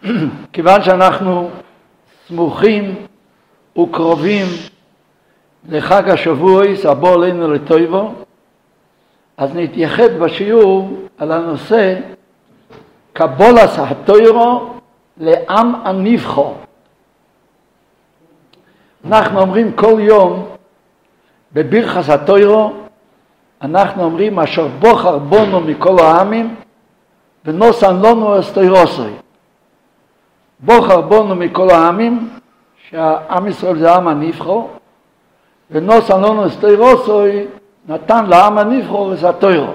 כיוון שאנחנו סמוכים וקרובים לחג השבועס הבא עלינו לטובו, אז נתייחד בשיעור על הנושא קבולת התורה לעם הנבחר. אנחנו אומרים כל יום בברכת התורה, אנחנו אומרים אשר בוחר בנו מכל העמים ונוסן לנו את תורתו. בוחר בנו מכל העמים, שהעם ישראל זה העם הנבחר, ונוסן לנו את תורתו, נתן לעם הנבחר את התורה.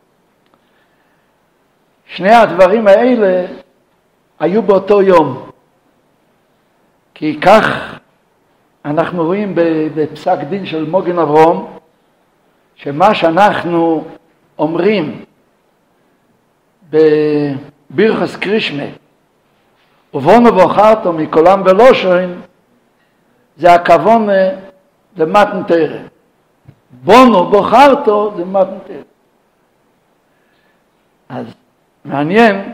שני הדברים האלה היו באותו יום, כי כך אנחנו רואים בפסק דין של מוגן אברהם, שמה שאנחנו אומרים בברכת קרישמה, ובונו בוחרתו מכולם ולושן, זה הכוונה למתן תורה. בונו בוחרתו זה מתן תורה. אז מעניין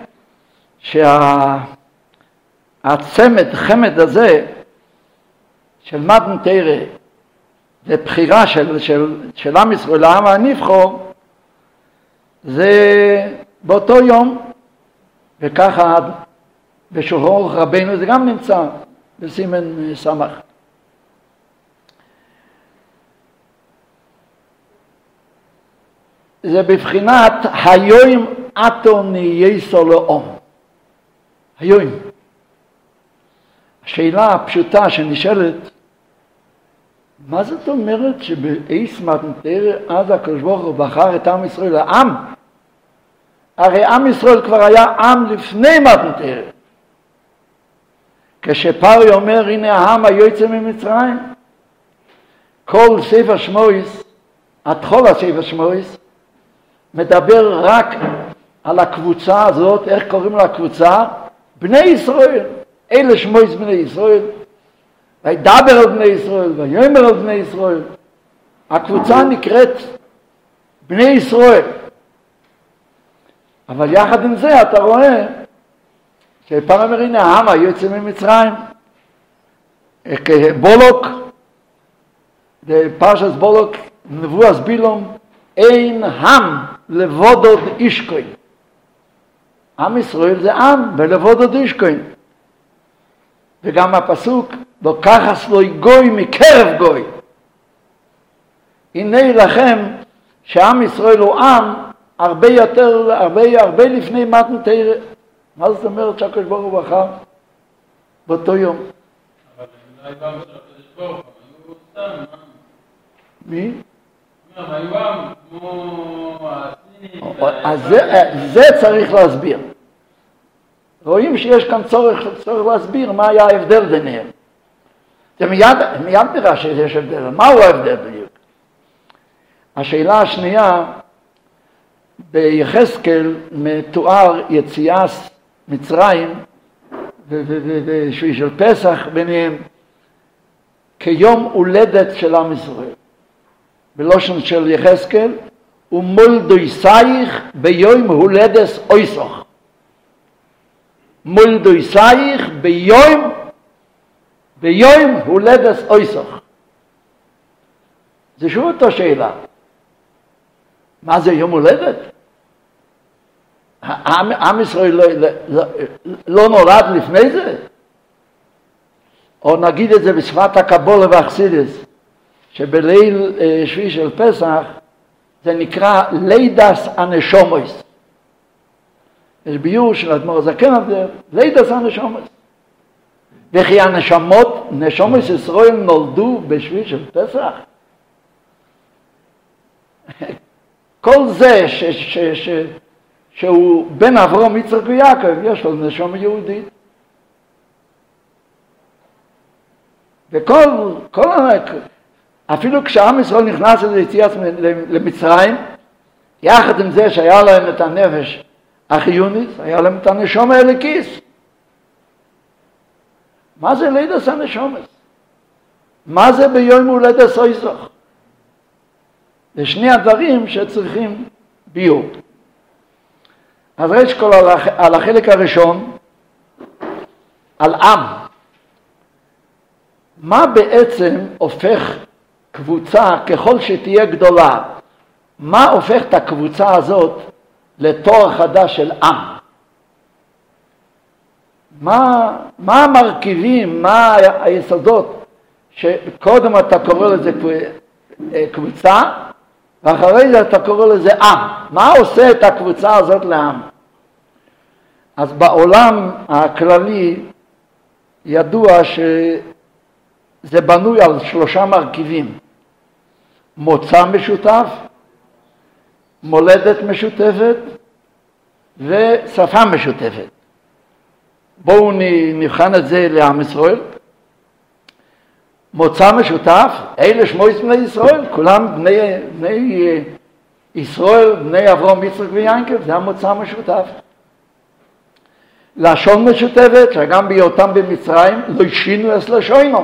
שהצמד, חמד הזה של מתן תורה, זה בחירה של עם ישראל לעם הנבחר, זה באותו יום, וככה בשחרור רבנו זה גם נמצא בסימן סמך. זה בבחינת היום אתו נהייסו לעם. היום. השאלה הפשוטה שנשאלת, מה זאת אומרת שבאיס מתן תורה אז הקדוש ברוך הוא בחר את עם ישראל לעם? הרי עם ישראל כבר היה עם לפני מתן תורה. כשפרעה אומר הנה העם היוצא ממצרים, כל ספר שמות, התחולת ספר שמות, מדבר רק על הקבוצה הזאת, איך קוראים לה הקבוצה? בני ישראל. אלה שמות בני ישראל. וידבר על בני ישראל, ויאמר על בני ישראל. הקבוצה נקראת בני ישראל. אבל יחד עם זה אתה רואה שפעם אומר הנה העם היוצא ממצרים. בולוק, בפרשת בולוק, נבואת בלעם, אין עם לבודד אישכוי. עם ישראל זה עם ולבודד אישכוי. וגם הפסוק, לוקחת לו גוי מקרב גוי. הנה לכם שעם ישראל הוא עם הרבה יותר, הרבה לפני מתן תורה. מה זאת אומרת שהקדוש ברוך הוא בחר באותו יום? אבל אולי גם של הקדוש ברוך הוא, היו סתם, מי? היו עם כמו הסינים. אז זה צריך להסביר. רואים שיש כאן צורך להסביר מה היה ההבדל ביניהם. זה מיד נראה שיש הבדל. מהו ההבדל בדיוק? השאלה השנייה, ביחזקאל מתואר יציאת מצרים ושל פסח ביניהם כיום הולדת של עם ישראל. בלושן של יחזקאל, ומולדויסייך ביום הולדס אויסוך. מולדויסייך ביום הולדס אויסוך. זה שוב אותה שאלה. מה זה יום הולדת? עם ישראל לא נולד לפני זה? או נגיד את זה בשפת הקבולה והחסידות, שבליל שביעי של פסח זה נקרא לידס הנשומות. יש ביור של אדמו"ר הזקן על זה, לידס הנשומות. וכי נשומות ישראל נולדו בשביעי של פסח? כל זה שהוא בן אברהם, יצחק ויעקב, יש לו נשמה יהודית. אפילו כשעם ישראל נכנס ליציאת למצרים, יחד עם זה שהיה להם את הנפש החיונית, היה להם את הנשמה האלוקית. מה זה לידס הנשומות? מה זה ביום הולדת אויסוך? זה שני הדברים שצריכים ביור. אז ראש כל על החלק הראשון, על עם. מה בעצם הופך קבוצה ככל שתהיה גדולה? מה הופך את הקבוצה הזאת לתואר חדש של עם? מה המרכיבים, מה היסודות שקודם אתה קורא לזה קבוצה ואחרי זה אתה קורא לזה עם? מה עושה את הקבוצה הזאת לעם? אז בעולם הכללי ידוע שזה בנוי על 3 מרכיבים: מוצא משותף, מולדת משותפת ושפה משותפת. בואו נבחן את זה לעם ישראל. מוצא משותף, אלה שמות בני ישראל, כולם בני ישראל, בני אברהם, יצחק ויעקב, זה המוצא המשותף. לשון משותפת, שגם בהיותם במצרים לא שינו את לשונו.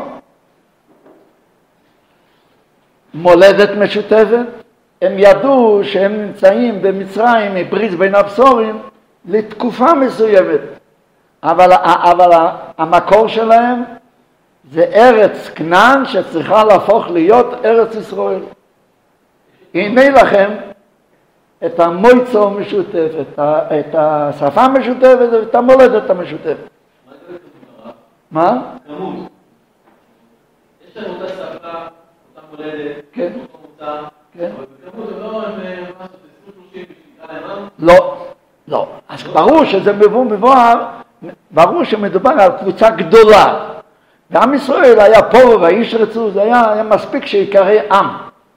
מולדת משותפת, הם ידעו שהם נמצאים במצרים מברית בין הבשורים לתקופה מסוימת, אבל המקור שלהם זה ארץ כנען שצריכה להפוך להיות ארץ ישראל. הנה לכם את המועצה המשותפת, את השפה המשותפת ואת המולדת המשותפת. מה? כמות. יש לנו אותה שפה, אותה מולדת, כן. אותו מוצא, כן. אבל בכמות הם לא הם משהו, 20-30 בשביל למם? לא. אז ברור שזה מבואר, ברור שמדובר על קבוצה גדולה. ועם ישראל היה פה והאיש רצו, זה היה מספיק שיקרא עם.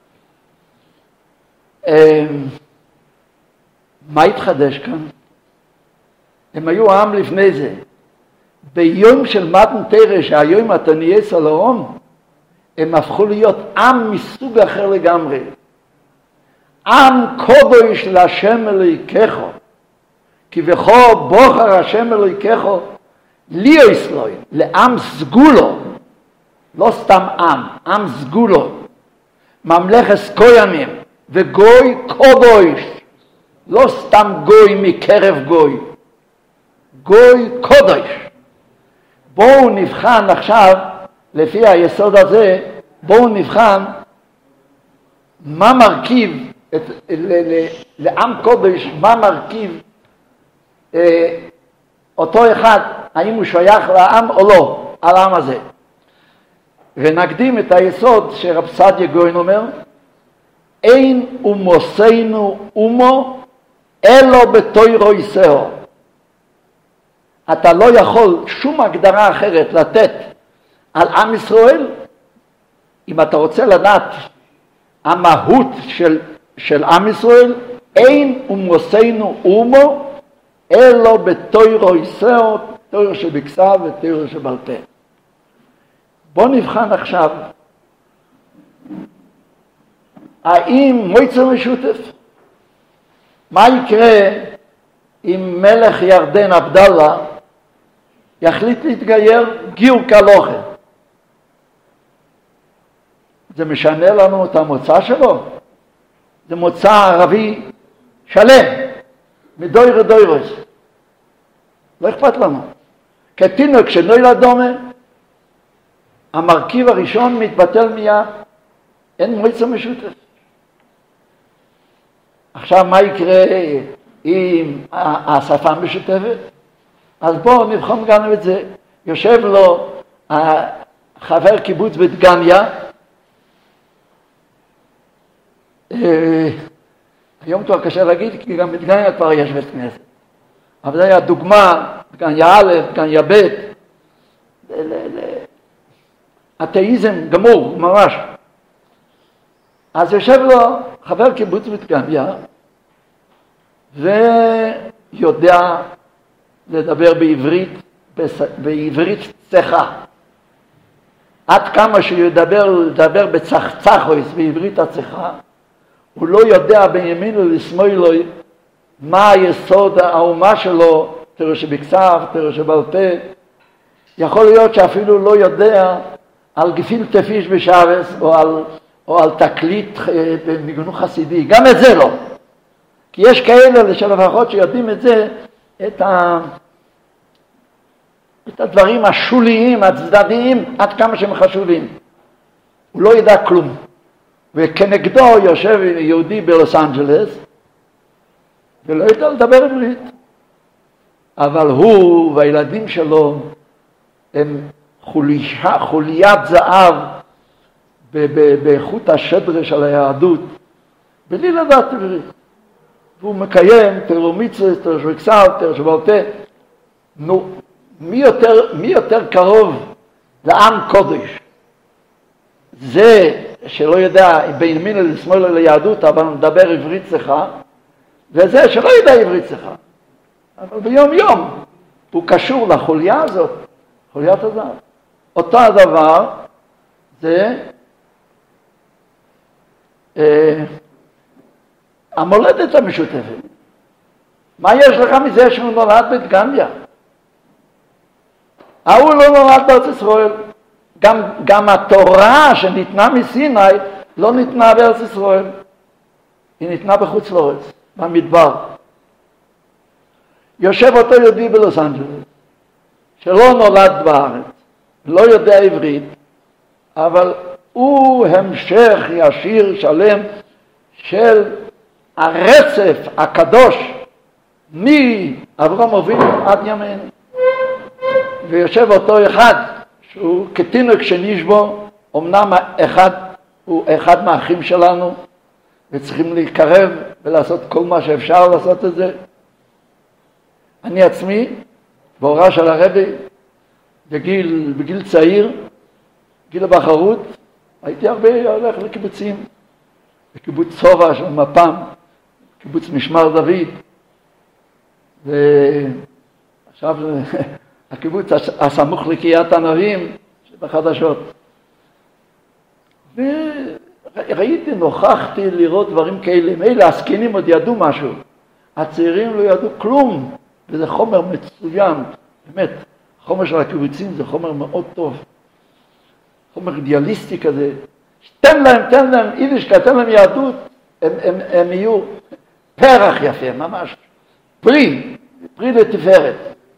מה התחדש כאן? הם היו עם לפני זה. ביום של מתן תורה, שהיום אתה נהיה סלום, הם הפכו להיות עם מסוג אחר לגמרי. עם קודש להשם אלוהיכך, כבכל בוחר השם אלוהיכך, ליהו ישראל, לעם סגולו, לא סתם עם סגולו, ממלכת כהנים וגוי קודש, לא סתם גוי מקרב גוי קודש. בואו נבחן עכשיו, לפי היסוד הזה, בואו נבחן מה מרכיב, לעם קודש, מה מרכיב אותו אחד, האם הוא שייך לעם או לא, על העם הזה. ונקדים את היסוד שרב סעדיה גאון אומר, אין אומוסנו אומו אלו בתוירו יסאו. אתה לא יכול שום הגדרה אחרת לתת על עם ישראל. אם אתה רוצה לדעת המהות של עם ישראל, אין אומוסנו אומו אלו בתוירו יסאו, תוירו שבכתב ותוירו שבעל פה. בוא נבחן עכשיו, האם מועצה משותף? מה יקרה אם מלך ירדן עבדאללה יחליט להתגייר גיור כהלכה? זה משנה לנו את המוצא שלו? זה מוצא ערבי שלם, מדוירו דוירוס. לא אכפת לנו. כתינוק שנולד דומה, המרכיב הראשון מתבטל מיד, אין מועצה משותף. עכשיו מה יקרה עם השפה משותפת? אז בואו נבחן גם את זה. יושב לו חבר קיבוץ בדגניה, היום כבר קשה להגיד, כי גם בדגניה כבר יש בית כנסת. אבל זה היה דוגמה, דגניה א', דגניה ב', אתאיזם גמור, ממש. אז יושב לו חבר קיבוץ בדגניה, ויודע לדבר בעברית צחה. עד כמה שהוא לדבר בצחצחויס, בעברית הצחה, הוא לא יודע בין ימין ולשמאל מה היסוד האומה שלו, תראו שבכתב, תראו שבעל פה. יכול להיות שאפילו לא יודע על גפילטע פיש בשבס, או על תקליט בניגון חסידי, גם את זה לא. כי יש כאלה שלפחות שיודעים את זה, את הדברים השוליים, הצדדיים, עד כמה שהם חשובים. הוא לא ידע כלום. וכנגדו יושב יהודי בלוס אנג'לס, ולא ידע לדבר עברית. אבל הוא והילדים שלו הם חוליית זהב באיכות השדרה של היהדות, בלי לדעת עברית. והוא מקיים תרומיצס, תרשבקסל, תרשבלפה. נו, מי יותר קרוב לעם קודש? זה שלא יודע בין ימין לשמאל ליהדות, אבל מדבר עברית שיחה, וזה שלא יודע עברית שיחה. אבל ביום יום הוא קשור לחוליה הזאת, חוליית הזהב. אותו הדבר זה המולדת המשותפת. מה יש לך מזה שהוא נולד בדגניה? ההוא לא נולד בארץ ישראל. גם התורה שניתנה מסיני לא ניתנה בארץ ישראל. היא ניתנה בחוץ לארץ, במדבר. יושב אותו יהודי בלוס אנג'לס, שלא נולד בארץ, לא יודע עברית, אבל הוא המשך ישיר שלם של הרצף הקדוש מאברהם אבינו עד ימינו. ויושב אותו אחד שהוא כתינוק שנשבו, אמנם הוא אחד מהאחים שלנו, וצריכים להיקרב ולעשות כל מה שאפשר לעשות את זה. אני עצמי, בהוראה של הרבי, בגיל צעיר, גיל הבחרות, הייתי הרבה הולך לקיבוצים, בקיבוץ צובה של מפ"ם, קיבוץ משמר דוד, ועכשיו הקיבוץ הסמוך לקריית ענבים שבחדשות. וראיתי, נוכחתי לראות דברים כאלה, מילא הזקנים עוד ידעו משהו, הצעירים לא ידעו כלום, וזה חומר מצוין, באמת, החומר של הקיבוצים זה חומר מאוד טוב, חומר אידיאליסטי כזה, תן להם יידישקה, תן להם יהדות, הם יהיו פרח יפה, ממש, פרי לתפארת.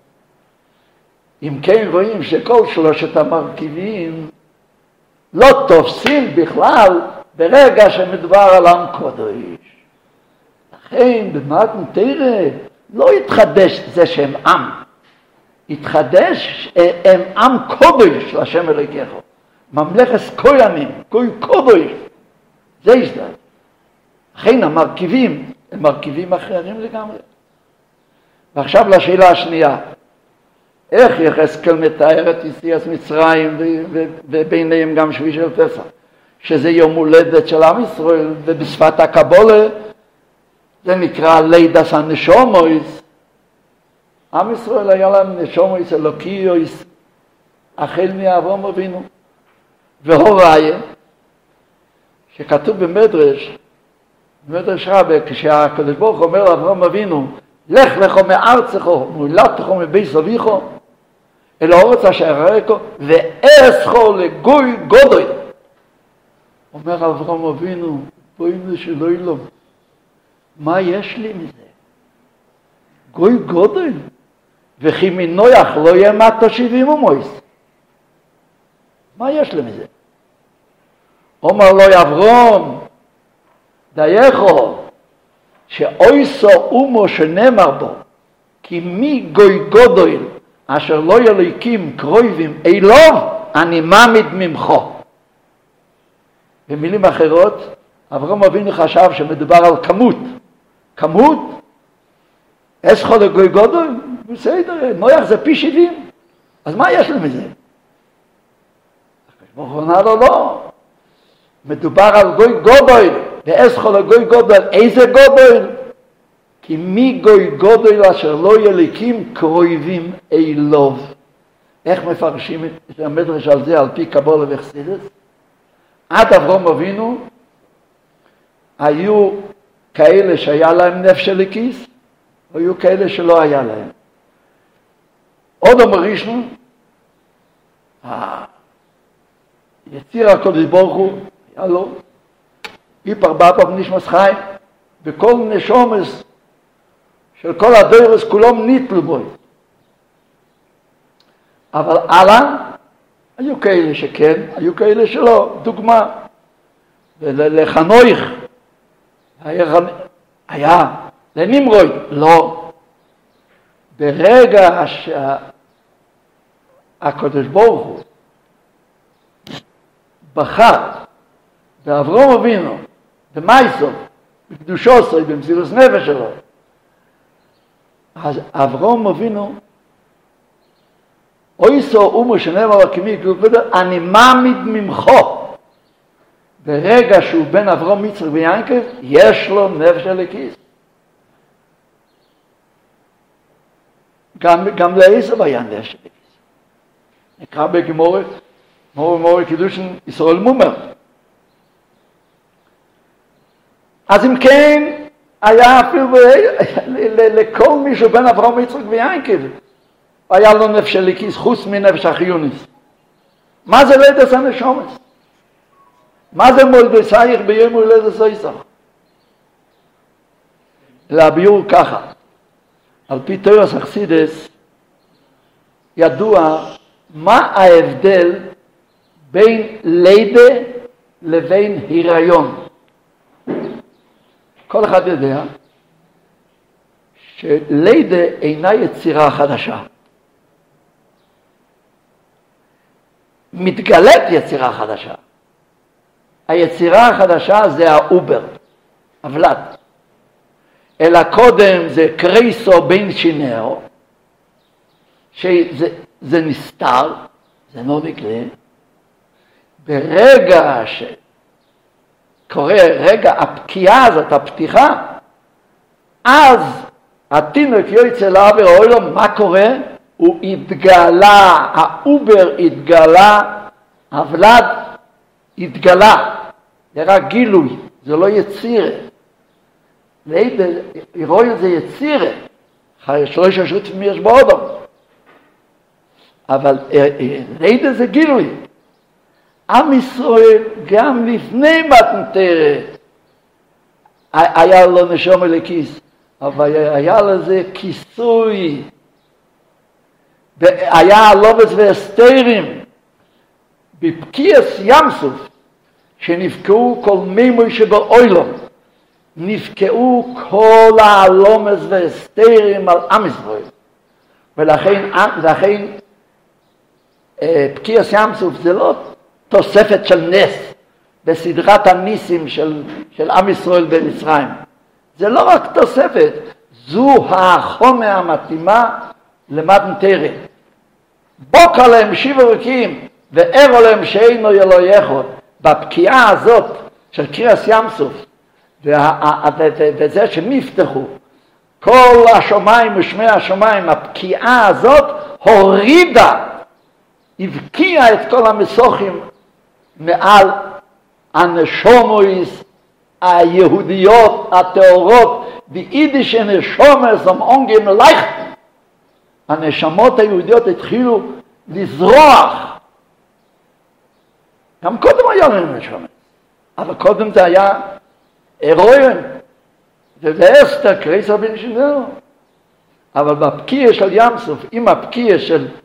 אם כן רואים שכל שלושת המרכיבים לא תופסים בכלל ברגע שמדובר על עם קודש. לכן במתן תורה לא יתחדש זה שהם עם, יתחדש הם עם קודש להשם אלוהיך. ממלכת כהנים, גוי קודש, זה ישדל. לכן המרכיבים הם מרכיבים אחרים לגמרי. ועכשיו לשאלה השנייה, איך יחזקאל מתאר את יציאת מצרים וביניהם גם שביעי של פסח, שזה יום הולדת של עם ישראל, ובשפת הקבולה זה נקרא לידת הנשומות. עם ישראל היה להם נשומות אלוקיות החל מאברהם אבינו. והוראיה, שכתוב במדרש רבה, כשהקדוש ברוך הוא אומר לאברהם אבינו, לך לכו מארצך, מולדתך מבית אביך, אל הארץ אשר אראך, ואעשך לגוי גדול. אומר אברהם אבינו, בואינו שלא ילום, מה יש לי מזה? גוי גדול, וכי מנויח לא ימת 70 ומויס. מה יש לי מזה? אומר לו אברהם, דייכו, שאויסו אומו שנאמר בו, כי מי גוי גדול אשר לא ילוקים קרויבים אלוב, אני ממד ממך. במילים אחרות, אברהם אבינו חשב שמדובר על כמות, אסכו לגוי גדול, בסדר, נויח זה פי 70, אז מה יש לי מזה? ברוך הוא ענה לו לא, מדובר על גוי גדול, ואסכו לגוי גדול, איזה גדול? כי מי גוי גדול אשר לא יליקים קרויבים אלוב. איך מפרשים את המדרש על זה על פי קבלה וחסידות? עד אברהם אבינו היו כאלה שהיה להם נפש אלוקיס, היו כאלה שלא היה להם. עוד ראשון, יציר הקדוש ברוך הוא, היה לו, איפר באפר נשמס חיים, וכל נשומס של כל הדורס כולם ניטלו בו. אבל הלאה, היו כאלה שכן, היו כאלה שלא. דוגמה, לחנוך, היה לנמרוד, לא. ברגע שהקדוש ברוך הוא בחר באברהם אבינו, במייסו, בקדושו, במסירות נפש שלו, אז אברהם אבינו, אויסו אומו שנאמר כמי, אני מעמיד ממך. ברגע שהוא בן אברהם, יצחק ויעקב, יש לו נפש אלוקית. גם לעשו היה נפש אלוקית. נקרא בגמרא, מורה קידושין ישראל מומר. אז אם כן, היה אפילו לכל מישהו בין אברהם, יצחק ויעקב, היה לו נפש אלוקית חוץ מנפש החיונית. מה זה לידת הנשומות? מה זה מולדסייך ביום הולדת סויסך? להביאו ככה, על פי תורס אכסידס, ידוע מה ההבדל בין לידה לבין היריון. כל אחד יודע שלידה אינה יצירה חדשה. מתגלית יצירה חדשה. היצירה החדשה זה האובר, הוולד. אלא קודם זה קרייסו בין שינהו, שזה נסתר, זה לא נגלה. ברגע שקורה רגע הפקיעה הזאת, הפתיחה, אז התינוק יוצא לעבר העולם, מה קורה? הוא התגלה, האובר התגלה, הוולד התגלה. זה רק גילוי, זה לא יצירה. היריון זה יצירה. שלוש השותפים יש באודם. אבל לידה זה גילוי. עם ישראל גם לפני מתן תורה היה לו נשמה לכיס, אבל היה לזה כיסוי. היה לובס והסתרים בפקיעס ים סוף, שנפקעו כל מימוי שבאוילום, נפקעו כל הלומס והסתרים על עם ישראל. ולכן פקיעס ים סוף זה לא תוספת של נס בסדרת הניסים של עם ישראל במצרים. זה לא רק תוספת, זו החומה המתאימה למתן תורה. בוק עליהם שיבה רקים וער עליהם שאינו אלוהי אחד. בפקיעה הזאת של קריאס ים סוף, וזה שנפתחו כל השמיים ושמי השמיים, הפקיעה הזאת הורידה, הבקיעה את כל המסוכים מעל הנשומויס היהודיות הטהורות, ביידיש הנשומות זום אונגים לייכטן. הנשמות היהודיות התחילו לזרוח. גם קודם היה לנו נשמות, אבל קודם זה היה היריון, זה אסתר, קרייסר בן שיננו. אבל בפקיעה של ים סוף, עם הפקיעה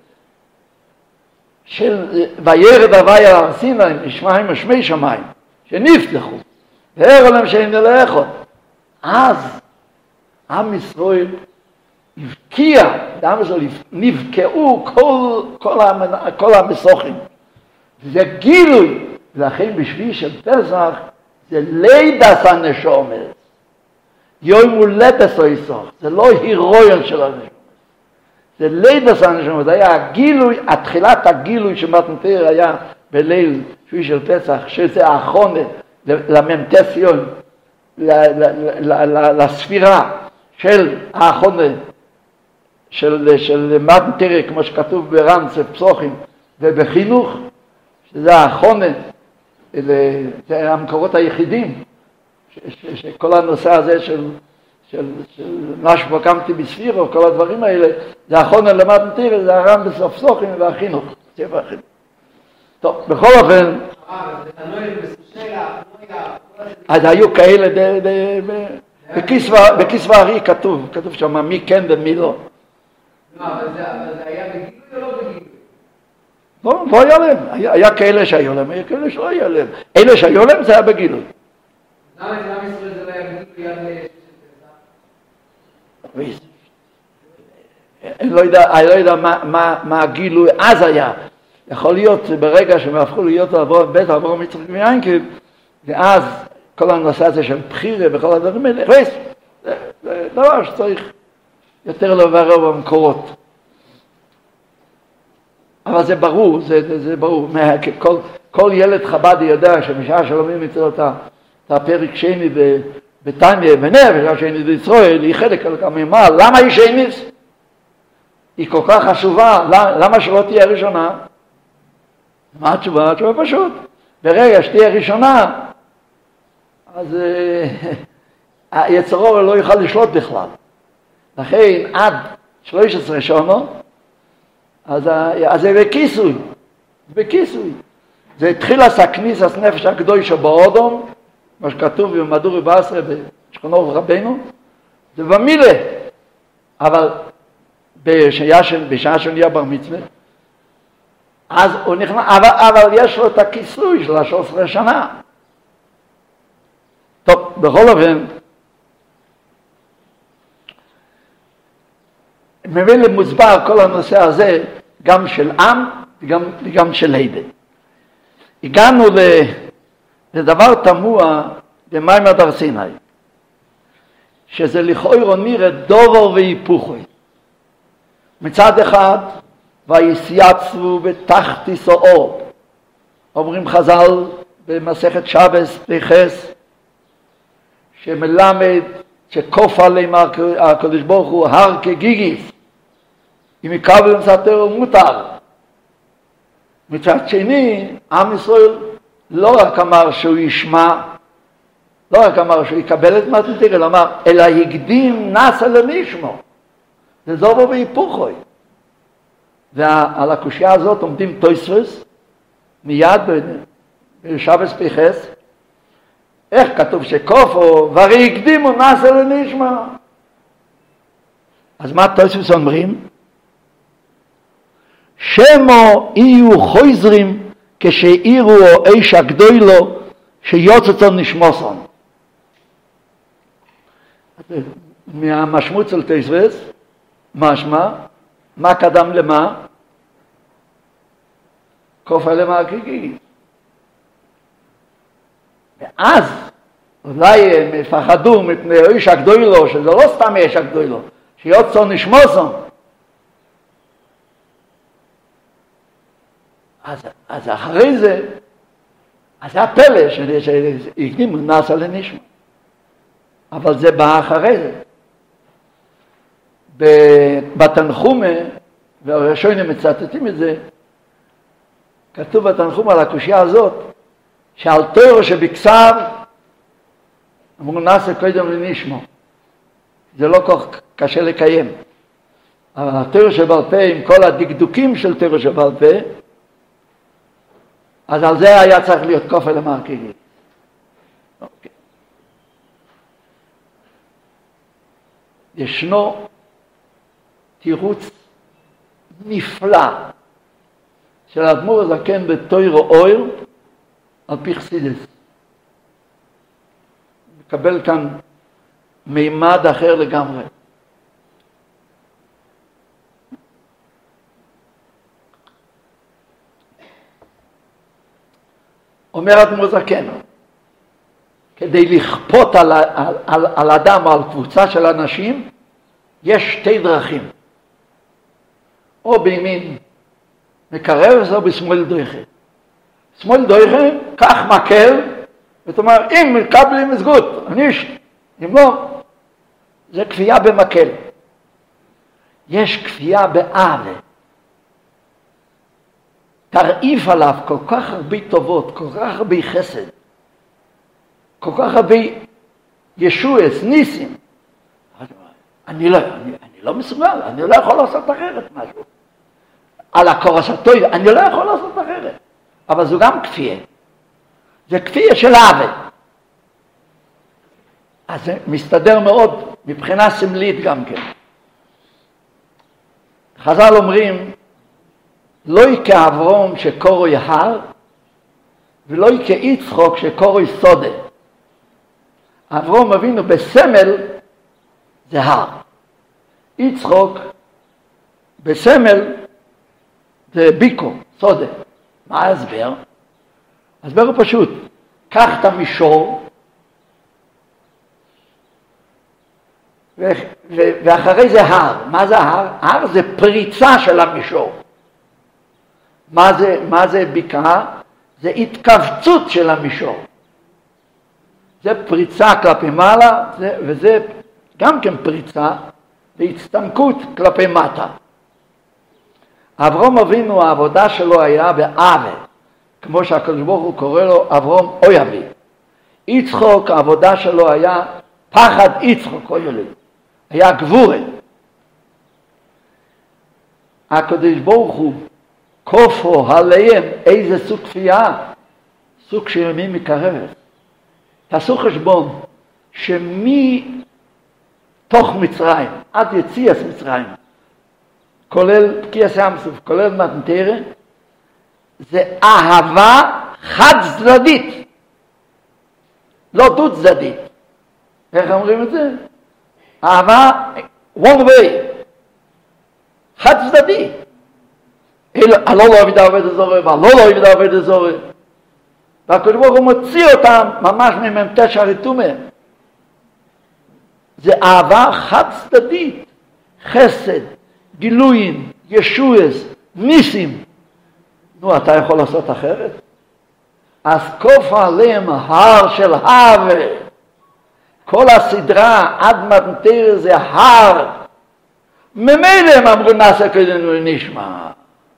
של וירד הוויה על סיני, משמיים ושמי שמיים, שנפתחו, והר עליהם שאין אלוהי אחד. אז עם ישראל הבקיע, עם ישראל נבקעו כל המסוכים. זה גילוי, ולכן בשביל של פסח זה לידת הנשומות. יום הולדת סויסוך, זה לא היריון של הנשומות. זה לידת הנשומות, זה היה הגילוי, התחילת הגילוי שמתן תורה היה בליל שביעי של פסח, שזה האחרונה לממתסיון, לספירה של האחרונה של מתן תורה, כמו שכתוב ברנצף פסוחים ובחינוך, שזה האחרונה, זה המקורות היחידים, שכל הנושא הזה של נשבו קמתי בספירו, כל הדברים האלה, זה האחרונה למתן תורה, זה הרמב"ם בסוף פסוחים והחינוך, ספר החינוך. טוב, בכל אופן, אז היו כאלה, בכיסו הארי כתוב שם מי כן ומי לא. לא, אבל זה היה בגילוי או לא בגילוי? לא היה להם. היה כאלה שהיו להם, היה כאלה שלא היה להם. אלה שהיו להם זה היה בגילוי. למה את עם ישראל זה לא היה בגילוי עד פסח? אני לא יודע מה הגילוי אז היה. יכול להיות ברגע שהם הפכו להיות בית עבור מצרים ויינקב, ואז כל הנושא הזה של בחירה וכל הדברים האלה, זה דבר שצריך יותר לברר במקורות. אבל זה ברור, זה ברור. כל ילד חב"די יודע שמשעה שלומדים אצלו את הפרק שני בתניא ונפש, השני בישראל, היא חלק ממה, למה היא שניס? היא כל כך חשובה, למה שלא תהיה ראשונה? מה התשובה? התשובה פשוט. ברגע שתהיה ראשונה, אז היצר אור לא יוכל לשלוט בכלל. לכן עד 13 שנה, אז זה בכיסוי. בכיסוי. זה התחיל הסכניס נפש הקדושה באודום, מה שכתוב במדורי בעשרה בשכונו רבנו, זה במילה. אבל בשעה שנהיה בר מצווה, אז הוא נכנס, אבל יש לו את הכיסוי של 13 שנה. טוב, בכל אופן, ממילא מוסבר כל הנושא הזה, גם של עם וגם של הידד. הגענו לדבר תמוה במימר הר סיני, שזה לכאורה נראה דובר והיפוכו. מצד אחד, ויסייצבו בתחתית האור, אומרים חז"ל במסכת שבס פרחס, שמלמד שכוף עליהם הקדוש ברוך הוא הר כגיגיס, אם יקבל מסתר ומותר. מצד שני, עם ישראל לא רק אמר שהוא ישמע, לא רק אמר שהוא יקבל את מתנתר, אלא הקדים נעשה ללשמו. זה דובר והיפוכו. ועל הקושיה הזאת עומדים תוספות מיד בשבס פרחס, איך כתוב שכופו והקדימו נעשה לנשמע. אז מה תוספות אומרים? שמו יהיו חוזרים כשאירו איש הגדולו שיוצאו נשמוסון. מהמשמעות של תוספות, משמע, מה קדם למה? כופה למה כגיגי. ואז אולי הם יפחדו מפני איש הגדולו, שזה לא סתם איש הגדולו, שיוצאו נשמוסון. אז אחרי זה, אז זה הפלא שהקדימו נעשה לנשמע. אבל זה בא אחרי זה. בתנחומה, והראשונים מצטטים את זה, כתוב בתנחומה על הקושיה הזאת, שעל תורה שבכסב, אמרו נעשה קודם לנשמע. זה לא כל כך קשה לקיים. אבל התורה שבעל פה, עם כל הדקדוקים של תורה שבעל פה, אז על זה היה צריך להיות כופר למרכיבים. אוקיי. ישנו תירוץ נפלא של האדמו"ר הזקן בתוירו אויר על פי חסידות. מקבל כאן מימד אחר לגמרי. אומר האדמו"ר הזקן, כדי לכפות על אדם או על קבוצה של אנשים, יש שתי דרכים. או בימין מקרב, או בשמאל דויכה. שמאל דויכה, קח מקל, זאת אומרת, אם מקבלים מסגות, אם לא, זה כפייה במקל. יש כפייה באהבה. תרעיף עליו כל כך הרבה טובות, כל כך הרבה חסד, כל כך הרבה ישועס, ניסים. אני לא מסוגל, אני לא יכול לעשות אחרת משהו. על הקורס הטוב, אני לא יכול לעשות אחרת. אבל זו גם כפייה. זה כפייה של אהבה. אז זה מסתדר מאוד מבחינה סמלית גם כן. חז"ל אומרים, לא כאברום שקורוי הר, ולא כיצחוק שקורוי סודה. אברום אבינו בסמל זה הר. יצחוק בסמל זה ביקו, סודה. מה ההסבר? ההסבר הוא פשוט. קח את המישור, ואחרי זה הר. מה זה הר? הר זה פריצה של המישור. מה זה בקעה? זה התכווצות של המישור. זה פריצה כלפי מעלה, וזה גם כן פריצה והצטמקות כלפי מטה. אברום אבינו, העבודה שלו היה באווה, כמו שהקדוש ברוך הוא קורא לו אברום אויבי. יצחוק, העבודה שלו היה פחד יצחוק, היה גבורת. הקדוש ברוך הוא כופו עליהם איזה סוג כפייה, סוג של מי מקרבת. תעשו חשבון שמתוך מצרים עד יציאת מצרים, כולל בקיעת ים סוף, כולל מתנתרה, זה אהבה חד צדדית, לא דו צדדית. איך אומרים את זה? אהבה one way, חד צדדית. הלא לא עבידה עובד הזורם, והלא לא עבידה עובד הזורם. והקדוש ברוך הוא מוציא אותם ממש מממתי שעריתו מהם. זה אהבה חד צדדית, חסד, גילויים, ישועס, ניסים. נו, אתה יכול לעשות אחרת? אז כוף עליהם הר של הווה. כל הסדרה עד מתנתר זה הר. ממילא הם אמרו נעשה כדנו לנשמע.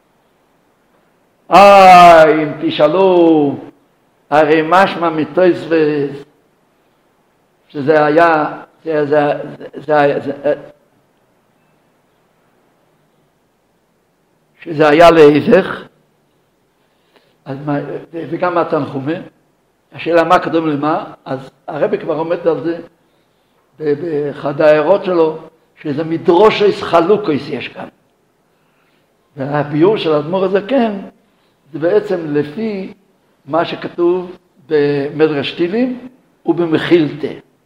אם תשאלו, הרי משמע מתוספות שזה היה, שזה היה להפך, וגם התנחומה, השאלה מה קודם למה, אז הרבי כבר עומד על זה באחד ההערות שלו, שזה מדרושס חלוקוס יש כאן. והביור של האדמו"ר הזקן, זה בעצם לפי מה שכתוב במדרש תהילים ובמחילתא.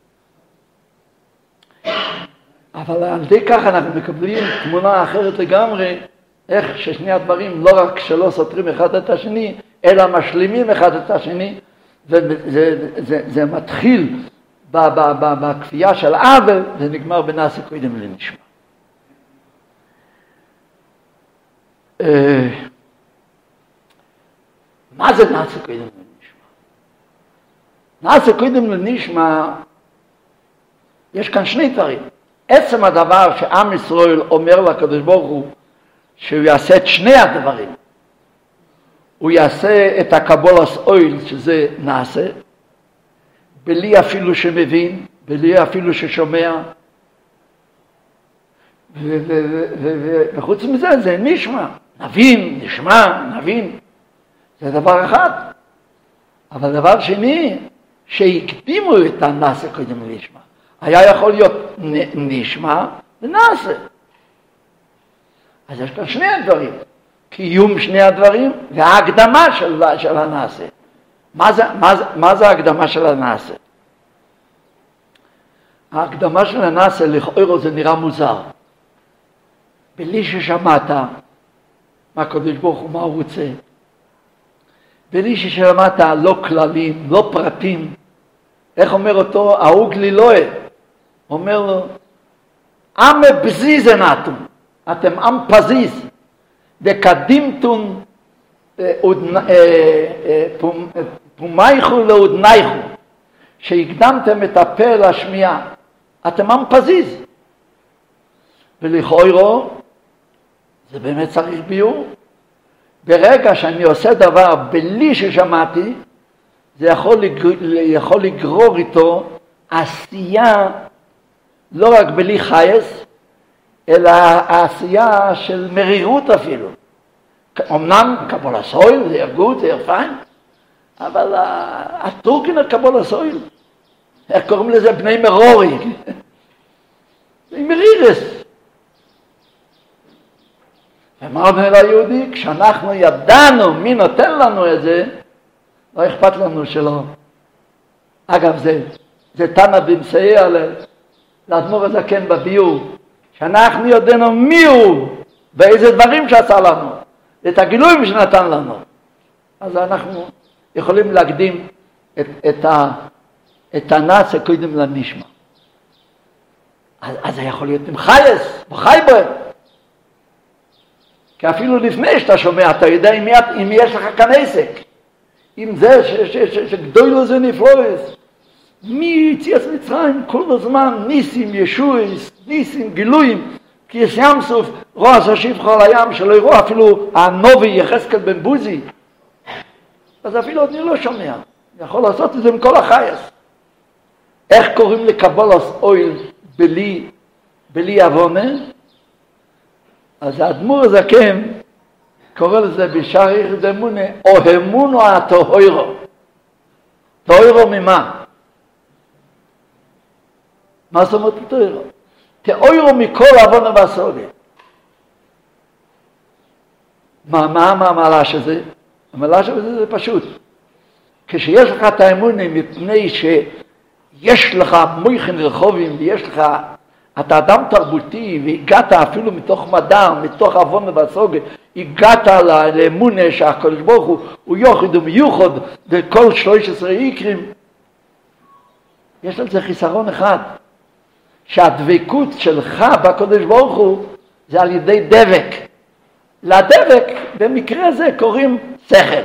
אבל על ידי כך אנחנו מקבלים תמונה אחרת לגמרי, איך ששני הדברים לא רק שלא סותרים אחד את השני, אלא משלימים אחד את השני, וזה מתחיל בכפייה של עוול, זה נגמר בנעשה קודם לנשמע. מה זה נעשה קודם לנשמע? נעשה קודם לנשמע, יש כאן שני דברים. עצם הדבר שעם ישראל אומר לקדוש ברוך הוא, שהוא יעשה את שני הדברים. הוא יעשה את הקבולת אויל, שזה נעשה, בלי אפילו שמבין, בלי אפילו ששומע, וחוץ מזה זה נשמע, נבין, נשמע, נבין. זה דבר אחד. אבל דבר שני, שהקדימו את הנעשה קודם לנשמע. היה יכול להיות נשמע ונעשה. אז יש כאן שני הדברים. קיום שני הדברים וההקדמה של הנעשה. מה זה ההקדמה של הנעשה? ההקדמה של הנעשה לכאורה זה נראה מוזר. בלי ששמעת מה הקדוש ברוך הוא, מה הוא רוצה. בלי ששמעת לא כללים, לא פרטים. איך אומר אותו? ההוג לי לא אומר לו, עם בזיזן אתם עם פזיז. דקדימתון פומייכו לאודנייכו, שהקדמתם את הפה לשמיעה. אתם עם פזיז. ולכאורה, זה באמת צריך ביור. ברגע שאני עושה דבר בלי ששמעתי, זה יכול לגרור איתו עשייה, לא רק בלי חייס, אלא העשייה של מרירות אפילו. אמנם קבולת אויל זה ירגות, זה ירפיין, אבל הטורקין הקבולת אויל, איך קוראים לזה? בני מרורי. זה מרירס. אמרנו ליהודי, כשאנחנו ידענו מי נותן לנו את זה, לא אכפת לנו שלא. אגב, זה תנא במסייע לאדמו"ר הזקן בביור, שאנחנו יודענו מי הוא, ואיזה דברים שעשה לנו, את הגילויים שנתן לנו. אז אנחנו יכולים להקדים את הנעשה קודם לנשמע. אז זה יכול להיות עם חייס, בחי בהם. כי אפילו לפני שאתה שומע, אתה יודע אם יש לך כאן עסק. אם זה שגדולו זה נפלויס. מיציאת מצרים כל הזמן ניסים, ישויס, ניסים, גילויים. כי יש ים סוף, רוע ששיבך על הים, שלא יראו אפילו הנובי יחזקאל בן בוזי. אז אפילו אני לא שומע. אני יכול לעשות את זה עם כל החייס. איך קוראים לקבולוס אויל בלי עוונה? אז האדמו"ר הזקן קורא לזה בשער דאמונה, או אמונו הטהורו. טהורו ממה? מה זאת אומרת טהורו? טהורו מכל עוונה והסוגיה. מה המעלה שזה? המעלה שזה זה פשוט. כשיש לך את האמונה מפני שיש לך מויכן רחובים ויש לך, אתה אדם תרבותי והגעת אפילו מתוך מדע, מתוך עוונה והסוגיה, הגעת לאמונה שהקדוש ברוך הוא יוחד ומיוחד בכל 13 עיקרים. יש לזה חיסרון אחד, שהדבקות שלך בקדוש ברוך הוא זה על ידי דבק. לדבק במקרה הזה קוראים שכל.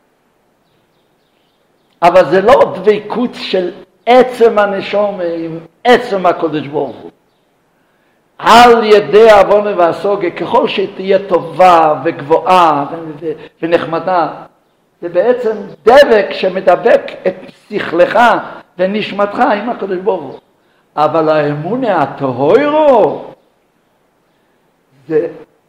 אבל זה לא דבקות של עצם הנשום עם עצם הקדוש ברוך הוא. על ידי העוונה והסוגיה, ככל שתהיה טובה וגבוהה ונחמדה, זה בעצם דבק שמדבק את שכלך ונשמתך עם הקדוש ברוך הוא. אבל האמונה הטהורו זה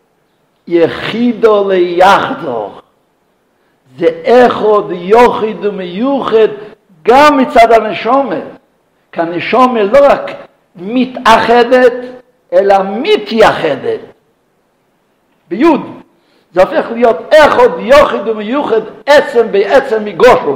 יחידו ליחדו. זה אחד יחיד ומיוחד גם מצד הנשומת. כי הנשומת לא רק מתאחדת, אלא מתייחדת. ביוד. זה הופך להיות אחד יחיד ומיוחד עצם בעצם מגושו.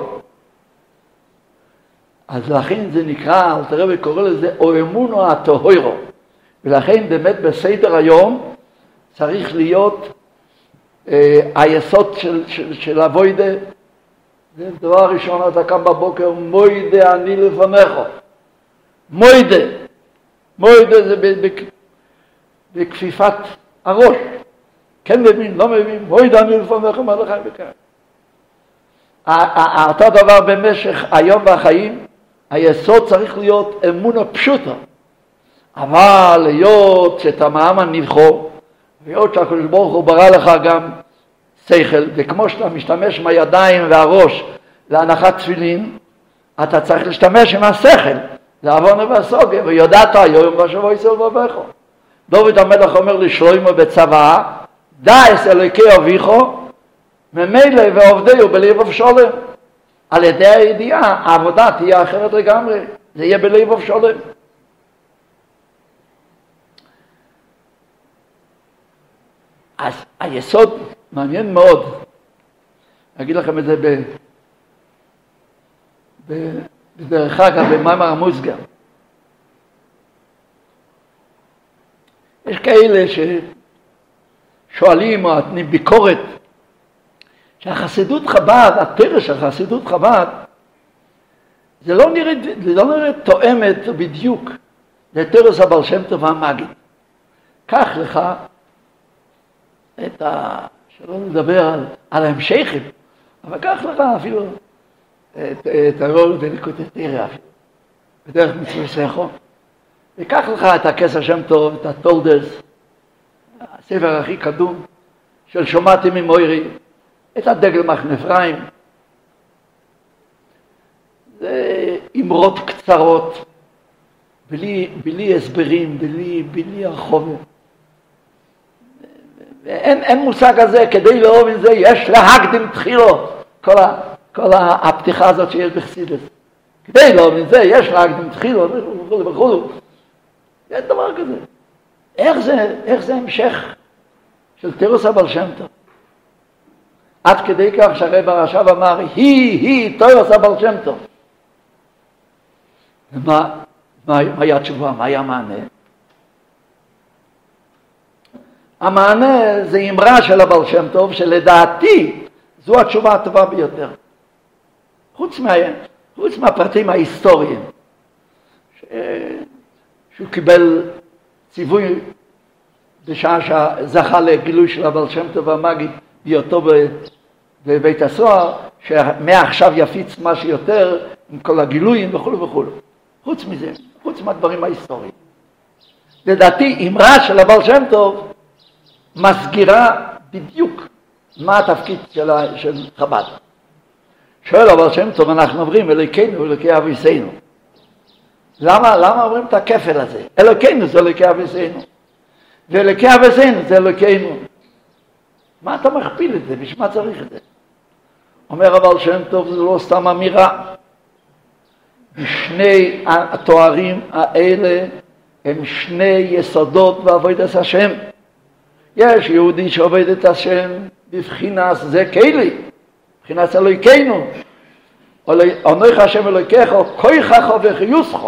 אז לכן זה נקרא, אל תראה וקורא לזה, או אמונו הטהורו. ולכן באמת בסדר היום צריך להיות היסוד של הווידה. זה דבר הראשון, אתה קם בבוקר, מוידה אני לפניך. מוידה. מוידה זה בכפיפת הראש. כן מבין, לא מבין, מוידה אני לפניך, מה לך בכך. אותו דבר במשך היום והחיים, היסוד צריך להיות אמונה פשוטה. אבל להיות שאתה מאמן נבחור, להיות שהקדוש ברוך הוא ברא לך גם שכל, וכמו שאתה משתמש עם הידיים והראש להנחת תפילין, אתה צריך להשתמש עם השכל, לעוונה והסוגיה, ויודעת היום בשבוע ישראל ובכו. דוד המלך אומר לשלמה בצבא, דעס אלוקי אביכו, ממילא ועובדיו בלב אבשלום. על ידי הידיעה, העבודה תהיה אחרת לגמרי, זה יהיה בלב אבשלום. אז היסוד מעניין מאוד, אגיד לכם את זה בדרך אגב, במאמר המוסגר. יש כאלה ששואלים או נותנים ביקורת, שהחסידות חב"ד, התורה של חסידות חב"ד, זה לא נראה תואמת בדיוק לתורה הבעל שם טוב והמגיד. קח לך שלא נדבר על ההמשכים, אבל קח לך אפילו את הרול וליקוט התורה אפילו, בדרך מצווה סייחון. וקח לך את הכסר שם טוב, את הטולדס, הספר הכי קדום של שומעתי ממוירי, את הדגל מחנה אפרים. זה אמרות קצרות, בלי הסברים, בלי הרחובות. אין מושג הזה, כדי לאהוב את זה, יש להקדים תחילו, כל הפתיחה הזאת שיש בחסידות. כדי לאהוב את זה, יש להקדים תחילו, וכו'. יש דבר כזה. איך זה המשך של תירוס הבעל שם טוב. עד כדי כך שהרב הרש"ב אמר, היא תירוס הבעל שם טוב. ומה היה התשובה? מה היה המענה? המענה זה אמרה של הבעל שם טוב, שלדעתי זו התשובה הטובה ביותר. חוץ מהפרטים ההיסטוריים, שהוא קיבל ציווי בשעה שזכה לגילוי של הבעל שם טוב המגיד בהיותו בבית הסוהר, שמעכשיו יפיץ מה שיותר עם כל הגילויים וכו' וכו'. חוץ מזה, חוץ מהדברים ההיסטוריים. לדעתי, אמרה של הבעל שם טוב מסגירה בדיוק מה התפקיד של חב"ד. שואל הבעל שם טוב, אנחנו אומרים אלוקינו ואלוקי אבינו. למה אומרים את הכפל הזה? אלוקינו זה אלוקי אבינו. ואלוקי אבינו זה אלוקינו. מה אתה מכפיל את זה? בשביל מה צריך את זה? אומר הבעל שם טוב, זה לא סתם אמירה. שני התוארים האלה הם שני יסודות בעבודת השם. יש יהודי שעובד את השם בבחינת זה כלי, בבחינת אלוקינו. אנוכי השם אלוקיך, כוחך וחיוסך.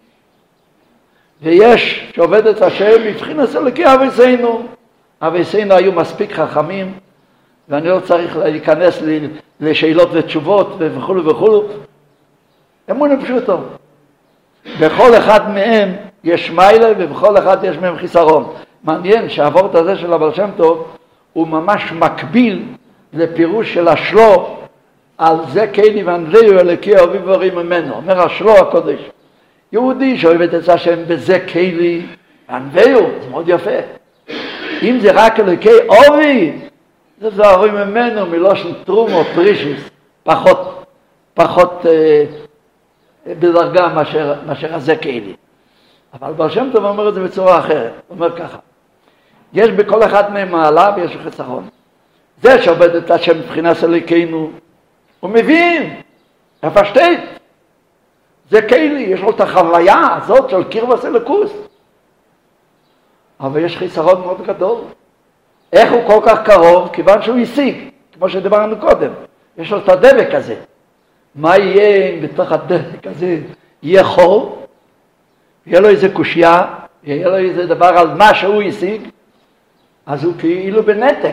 ויש שעובד את השם בבחינת אלוקי אבינו. אבינו היו מספיק חכמים, ואני לא צריך להיכנס לשאלות ותשובות וכו' וכו'. אמונה פשוטו. בכל אחד מהם יש מיילה ובכל אחד יש מהם חיסרון. מעניין שהעבורת הזה של הבעל שם טוב הוא ממש מקביל לפירוש של השלו על זה כלי ואנביהו אלוקי אביו ורי ממנו. אומר השלו הקודש. יהודי שאוהב את השם בזה כלי ואנביהו, זה מאוד יפה. אם זה רק אלוקי אבי, זה הרי ממנו מלושן טרום או פרישיס, פחות בדרגה מאשר הזה כלי. אבל בעל שם טוב אומר את זה בצורה אחרת. הוא אומר ככה, יש בכל אחד מהם מעלה ויש לו חיסרון. זה שעובד את השם מבחינת אלוקינו, הוא מבין, הפשטית. זה כלי, יש לו את החוויה הזאת של קרבת אלוקות. אבל יש חיסרון מאוד גדול. איך הוא כל כך קרוב? כיוון שהוא השיג, כמו שדיברנו קודם. יש לו את הדבק הזה. מה יהיה אם בתוך הדבק הזה יהיה חור? יהיה לו איזה קושיה, יהיה לו איזה דבר על מה שהוא השיג, אז הוא כאילו בנתק.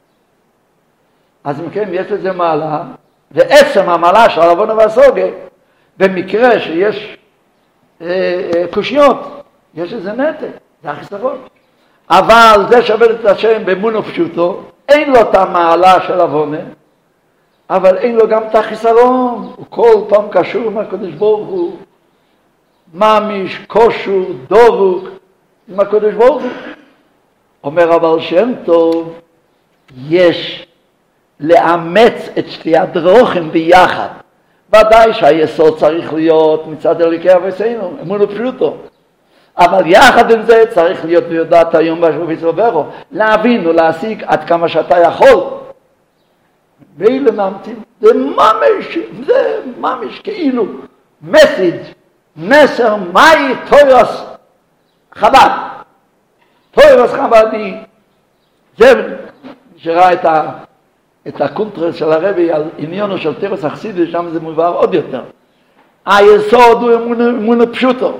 אז אם כן, יש לזה מעלה, ועצם המעלה של עוון והסוגיה, במקרה שיש קושיות, יש איזה נתק, זה החיסרון. אבל זה שעובד את השם באמונה פשוטו, אין לו את המעלה של עוון, אבל אין לו גם את החיסרון, הוא כל פעם קשור מהקדוש ברוך הוא, ממש, קושור, דבוק, עם הקדוש ברוך הוא. אומר הבעל שם טוב, יש לאמץ את שתי הדרוכים ביחד. ודאי שהיסוד צריך להיות מצד אלוקי אבינו, אמונה פשוטו. אבל יחד עם זה צריך להיות ביודעת היום בשביל וברו, להבין ולהשיג עד כמה שאתה יכול. ואילו נמתין, זה ממש כאילו מסד, מסר מהי תוירוס חב"ד. תוירוס חב"די, זה שראה את הקונטרס של הרבי על עניינו של תירוס החסידי, שם זה מובהר עוד יותר. היסוד הוא אמונה פשוטו.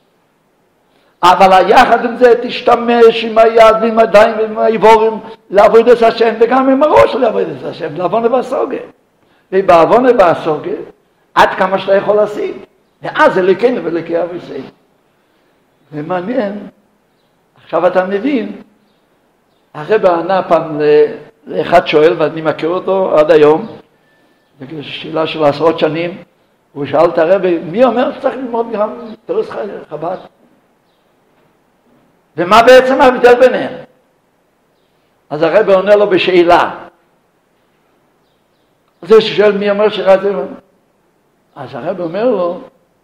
אבל יחד עם זה תשתמש עם היד ועם הידיים ועם האיבורים לעבוד את השם, וגם עם הראש לעבוד את השם, לעוון והסוגיה. ובעוון והסוגיה, עד כמה שאתה יכול להשיג. ואז אלוקינו ואלוקי אבינו. ומעניין, עכשיו אתה מבין, הרב ענה פעם לאחד שואל, ואני מכיר אותו עד היום, שאלה של עשרות שנים, הוא שאל את הרב, מי אומר שצריך ללמוד גם תירוס חב"ד? ומה בעצם ההבדל ביניהם? אז הרב עונה לו בשאלה. זה ששואל מי אומר שרק זה... אז הרב אומר לו,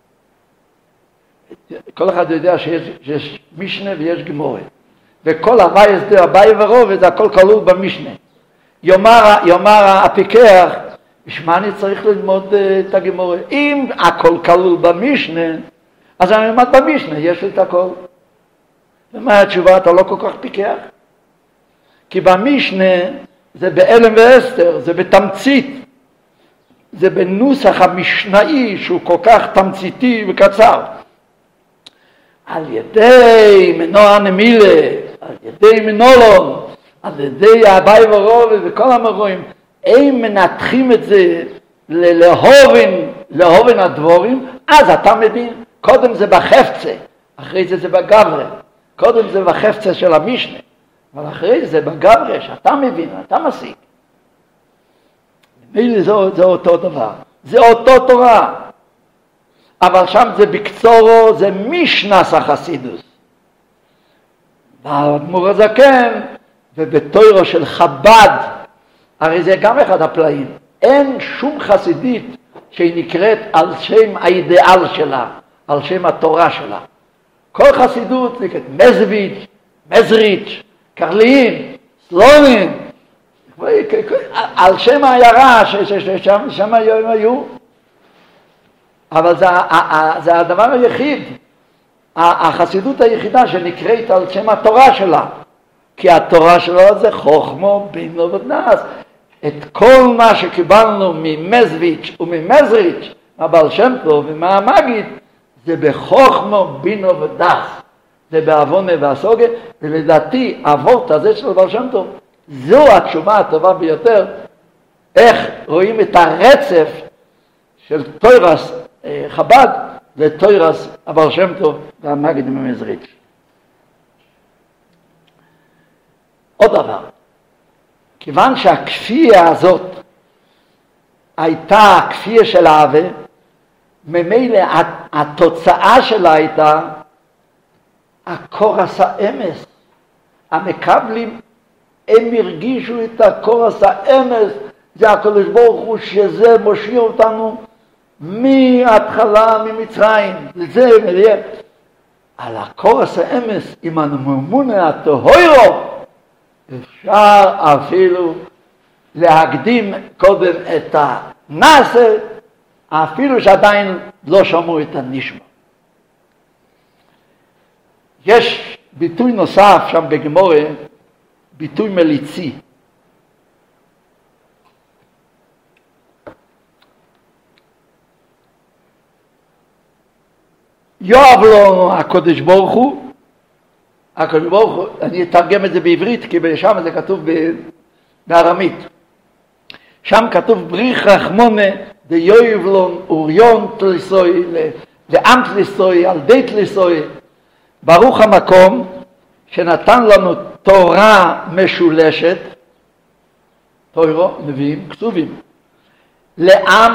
כל אחד יודע שיש משנה ויש גמורה. וכל הווי הסדר, הבאי ורובד, הכל כלול במשנה. יאמר הפיקח, בשמה אני צריך ללמוד את הגמורה. אם הכל כלול במשנה, אז אני אלמד במשנה, יש לי את הכל. ומה התשובה? אתה לא כל כך פיקח. כי במשנה זה באלם ואסתר, זה בתמצית, זה בנוסח המשנאי שהוא כל כך תמציתי וקצר. על ידי מנוע נמילה, על ידי מנולון, על ידי האביי ורובי וכל המרואים, הם מנתחים את זה להובן הדבורים, אז אתה מבין, קודם זה בחפצה, אחרי זה בגברה, קודם זה בחפצה של המשנה, אבל אחרי זה בגברה, שאתה מבין, אתה מסיק. מילי זה אותו דבר, זה אותו תורה, אבל שם זה בקצורו, זה משנס החסידוס. באדמו"ר הזקן ובתוירו של חב"ד, הרי זה גם אחד הפלאים, אין שום חסידית שהיא נקראת על שם האידאל שלה, על שם התורה שלה. כל חסידות נקראת מזוויץ', מזריץ', קרלין, סלונים, על שם העיירה ששם היו. אבל זה הדבר היחיד, החסידות היחידה שנקראת על שם התורה שלה. כי התורה שלו זה חוכמו בינו ודעת. את כל מה שקיבלנו ממזוויץ' וממזריץ', מהבעל שם טוב ומהמגיד, זה בחוכמו בינו ודעת. זה בעוונה והסוגה, ולדעתי האבות הזה של הבעל שם טוב, זו התשובה הטובה ביותר, איך רואים את הרצף של תוירס חב"ד ותוירס הבעל שם טוב והמגיד ממזריץ'. עוד דבר, כיוון שהכפייה הזאת הייתה הכפייה של האווה, ממילא התוצאה שלה הייתה הקורס האמס. המקבלים, הם הרגישו את הקורס האמס, זה הקדוש ברוך הוא שזה מושיע אותנו מההתחלה, ממצרים, לזה מלאה. על הקורס האמס, עם הממונה הטהורו, אפשר אפילו להקדים קודם את הנעשה, אפילו שעדיין לא שמעו את הנשמע. יש ביטוי נוסף שם בגמרא, ביטוי מליצי. יאהב לו הקדוש ברוך הוא, אני אתרגם את זה בעברית, כי שם זה כתוב בארמית. שם כתוב בריך רחמונה דיואב לו אוריון תליסוי, לעם תליסוי, על די תליסוי. ברוך המקום שנתן לנו תורה משולשת, תוירו, נביאים, כתובים, לעם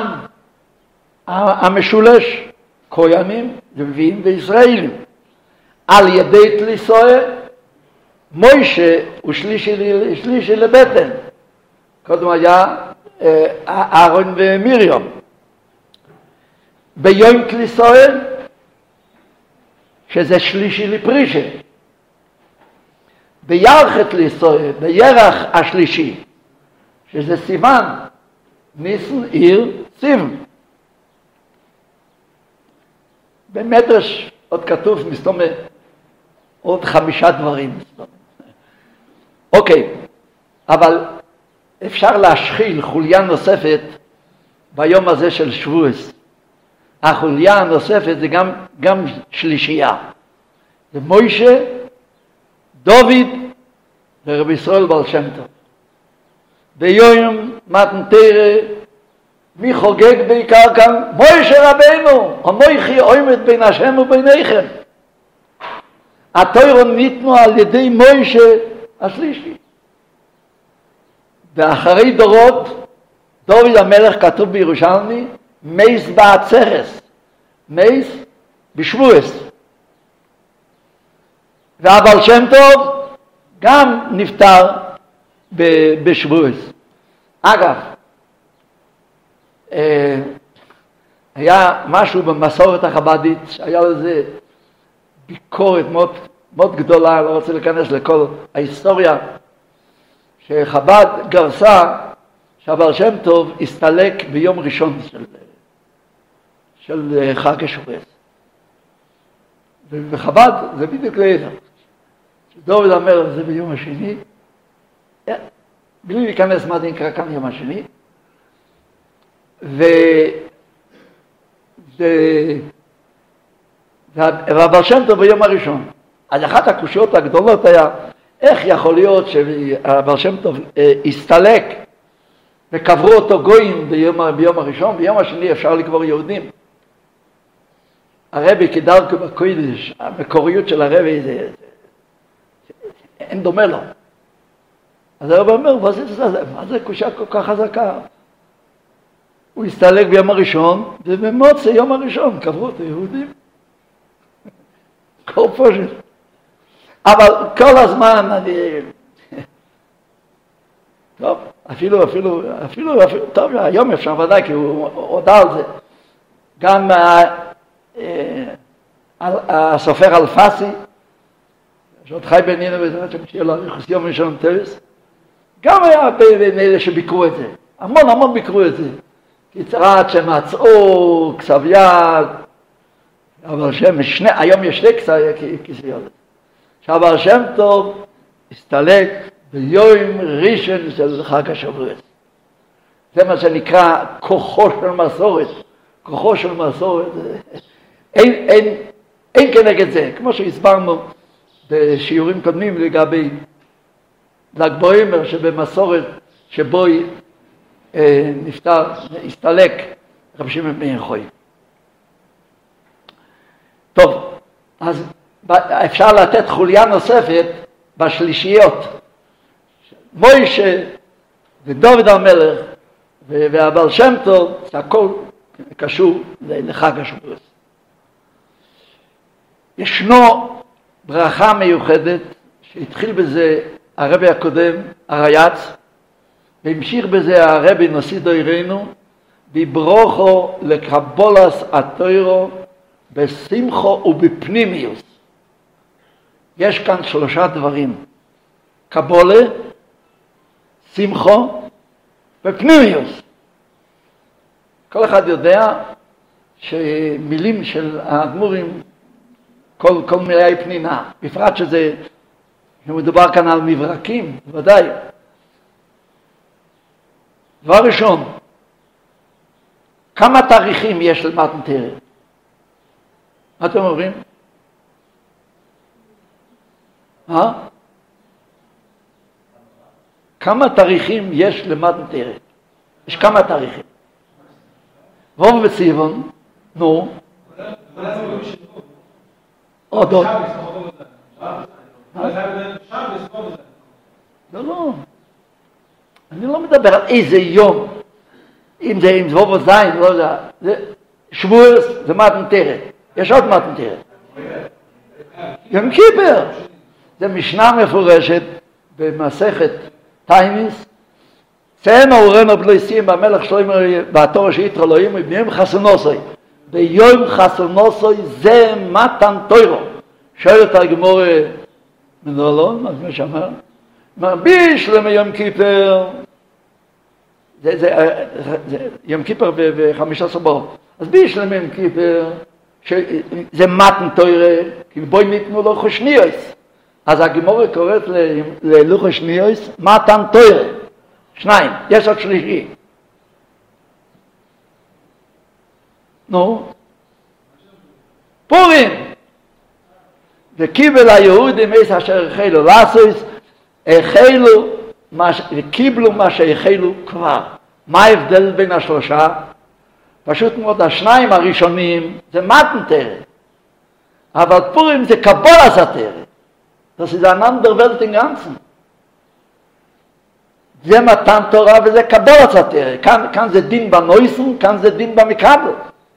המשולש, כהנים, נביאים וישראלים. על ידי תליסוי, מוישה הוא שלישי לבטן. קודם היה אהרון ומיריום. ביום תליסוי, שזה שלישי לפרישה. בירח תליסוי, בירח השלישי, שזה סימן, ניסן עיר סיבן. במדרש עוד כתוב מסתובב עוד 5 דברים. אוקיי, אבל אפשר להשחיל חוליה נוספת ביום הזה של שבועס. החוליה הנוספת זה גם שלישייה. זה מוישה, דוד ורבי ישראל בעל שם טוב. ביום מתן תורה, מי חוגג בעיקר כאן? מוישה רבנו, המויכי עומד בין השם וביניכם. התורה ניתנו על ידי מוישה השלישי. ואחרי דורות, דוד המלך כתוב בירושלמי, מייס בעצרס, מייס בשבועס. והבעל שם טוב גם נפטר בשבועס. אגב, היה משהו במסורת החב"דית, היה לזה ביקורת מאוד, מאוד גדולה, לא רוצה להיכנס לכל ההיסטוריה, שחב"ד גרסה שהבעל שם טוב הסתלק ביום ראשון של חג השבועס. ובחב"ד זה בדיוק להיפך. דוד אומר זה ביום השני, בלי להיכנס מה זה נקרא כאן יום השני. והבעל שם טוב ביום הראשון. אז אחת הקושיות הגדולות היה, איך יכול להיות שהבעל שם טוב הסתלק וקברו אותו גויים ביום הראשון, ביום השני אפשר לקבור יהודים. הרבי כדרכו בקודש, המקוריות של הרבי אין דומה לו. אז הרבי אומר, מה זה קושיה כל כך חזקה? הוא הסתלק ביום הראשון, ובמוצא יום הראשון קברו אותו יהודים. כל פושט. אבל כל הזמן טוב, אפילו, טוב, היום אפשר ודאי, כי הוא הודע על זה. גם הסופר אלפסי, שעוד חי בינינו בעזרת שם שיהיה לו יחוס יום ראשון טרס, גם היה בין אלה שביקרו את זה. המון ביקרו את זה. יצרת שמצאו, כסב יד, אבל שם, היום יש שני כסביות. שהבעל שם טוב הסתלק ביום ראשון של חג השבועות. זה מה שנקרא כוחו של מסורת. כוחו של מסורת, אין כנגד זה. כמו שהסברנו בשיעורים קודמים לגבי ל"ג בעומר שבמסורת שבו נפטר, הסתלק רבי שמעון בן יוחאי. טוב, אז אפשר לתת חוליה נוספת בשלישיות. מוישה ודוד המלך והבעל שם טוב, זה הכל קשור לחג השבועות. ישנו ברכה מיוחדת שהתחיל בזה הרבי הקודם, הרייץ, והמשיך בזה הרבי נשיא דורנו, בברוכו לקבולת התורה בשמחו ובפנימיוס. יש כאן 3 דברים, קבולה, שמחו ופנימיוס. כל אחד יודע שמילים של האדמו"רים, כל מילי פנינה, בפרט שזה מדובר כאן על מברקים, ודאי. דבר ראשון, כמה תאריכים יש למתן תורה? מה אתם אומרים? כמה תאריכים יש למתן תורה? יש כמה תאריכים. רוב וציוון, נו. עוד. לא. אני לא מדבר על איזה יום. אם זה רוב וזין, לא יודע. שבועות זה מתן תורה. יש עוד מתן תורה. יום כיפר. זה משנה מפורשת במסכת תייניס. צאנו ורנו בלויסים במלך שלמה בתורה שיתרו אלוהים וביום חסנוסוי. ביום חסנוסוי זה מתן תורה. שואלת הגמרא מנהלון, מה זה שאמר? בישלם יום כיפר. זה יום כיפר ב-15 באות. אז בישלם יום כיפר, זה מתן תורה, כי בואי ניתנו לו חושניוס. אז הגמרא קוראת ללוחו שניוס מתן תורה. 2, יש עוד שלישי. נו, פורים. וקיבל היהודים איס אשר החלו לעשות, קיבלו מה שהחלו כבר. מה ההבדל בין השלושה? פשוט מאוד, 2 הראשונים זה מתן תורה. אבל פורים זה קבולת התורה. Das ist ein anderer Welt im Ganzen. זה מתן תורה וזה קבולת התורה. כאן זה דין בנויסון, כאן זה דין במקבל.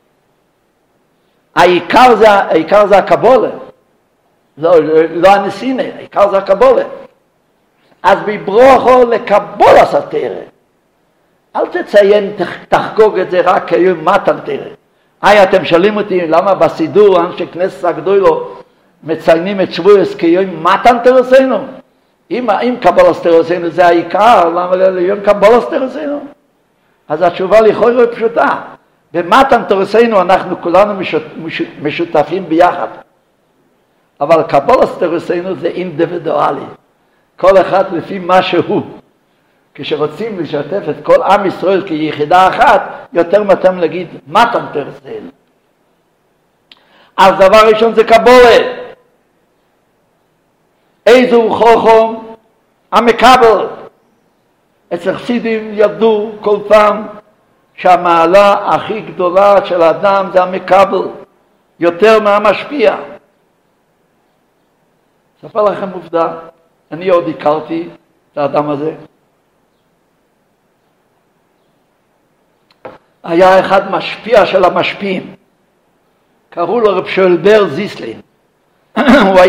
העיקר זה הקבולה. לא הנסינה, העיקר זה הקבולה. אז בברוכו לקבולת התורה. אל תציין, תחגוג את זה רק כיום מתן תורה. אתם שואלים אותי למה בסידור אנשי כנסת הגדולו מציינים את שבועס כיום מתן תורתנו. אם קבולת תורתנו זה העיקר, למה ליום קבולת תורתנו? אז התשובה לכאורה פשוטה. במתן תורתנו אנחנו כולנו משותפים ביחד. אבל קבולת תורתנו זה אינדיבידואלי. כל אחד לפי מה שהוא. כשרוצים לשתף את כל עם ישראל כיחידה אחת, יותר מתאים להגיד מתן תרסל. אז דבר ראשון זה קבולה. איזו חוכם המקבל. אצל חסידים ידעו כל פעם שהמעלה הכי גדולה של האדם זה המקבל, יותר מהמשפיע. אספר לכם עובדה, אני עוד הכרתי את האדם הזה. היה אחד משפיע של המשפיעים, קראו לו רב שולבר זיסלין. הוא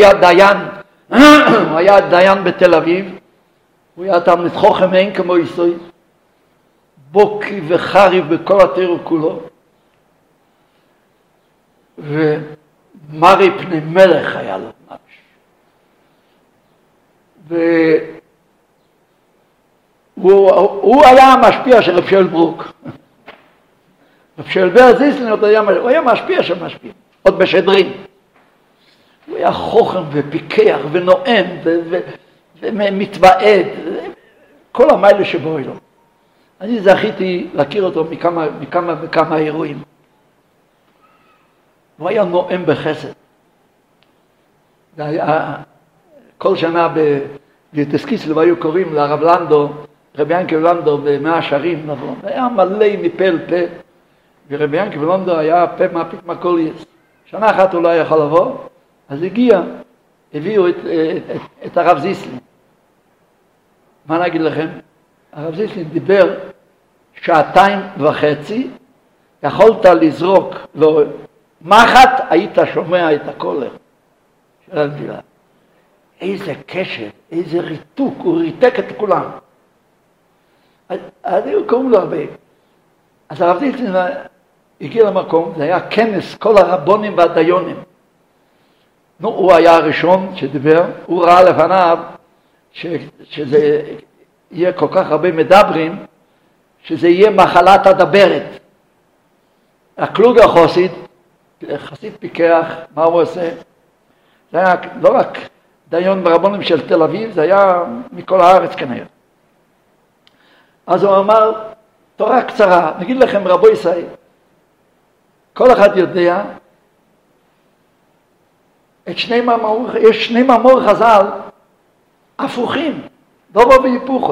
היה דיין בתל אביב, הוא היה תלמיד חכם אין כמו יסוי, בוקי וחריב בכל התורה כולו, ומרי פני מלך היה לו ממש. והוא היה המשפיע של רב שולברוק. רב שולבר זיסלין הוא היה משפיע של משפיע, עוד בשדרים. הוא היה חוכם ופיקח ונואם ומתוועד, כל המיילה שבו לו. אני זכיתי להכיר אותו מכמה אירועים. הוא היה נואם בחסד. כל שנה בטסקיסלב היו קוראים לרב לנדו, רבי ינקל לנדו במאה שערים נבוא. היה מלא מפה אל פה, ורבי ינקל לנדו היה פה מהפיק מהקוליאס. שנה אחת הוא לא יכול לבוא, אז הביאו את הרב זיסלין. מה נגיד לכם? הרב זיסלין דיבר 2.5 שעות, יכולת לזרוק לו מחט, היית שומע את הקולר של הנפילה. איזה קשב, איזה ריתוק, הוא ריתק את כולם. אז היו קוראים לו הרבה. אז הרב זיסלין הגיע למקום, זה היה כנס כל הרבונים והדיונים. הוא היה הראשון שדיבר, הוא ראה לפניו שזה יהיה כל כך הרבה מדברים, שזה יהיה מחלת הדברת. הקלוג החסיד, חסיד פיקח, מה הוא עושה? זה היה לא רק דיון ברבונים של תל אביב, זה היה מכל הארץ כנראה. אז הוא אמר, תורה קצרה, נגיד לכם רבו ישראל, כל אחד יודע, יש שני מאמור חז"ל הפוכים, דובו והיפוכו.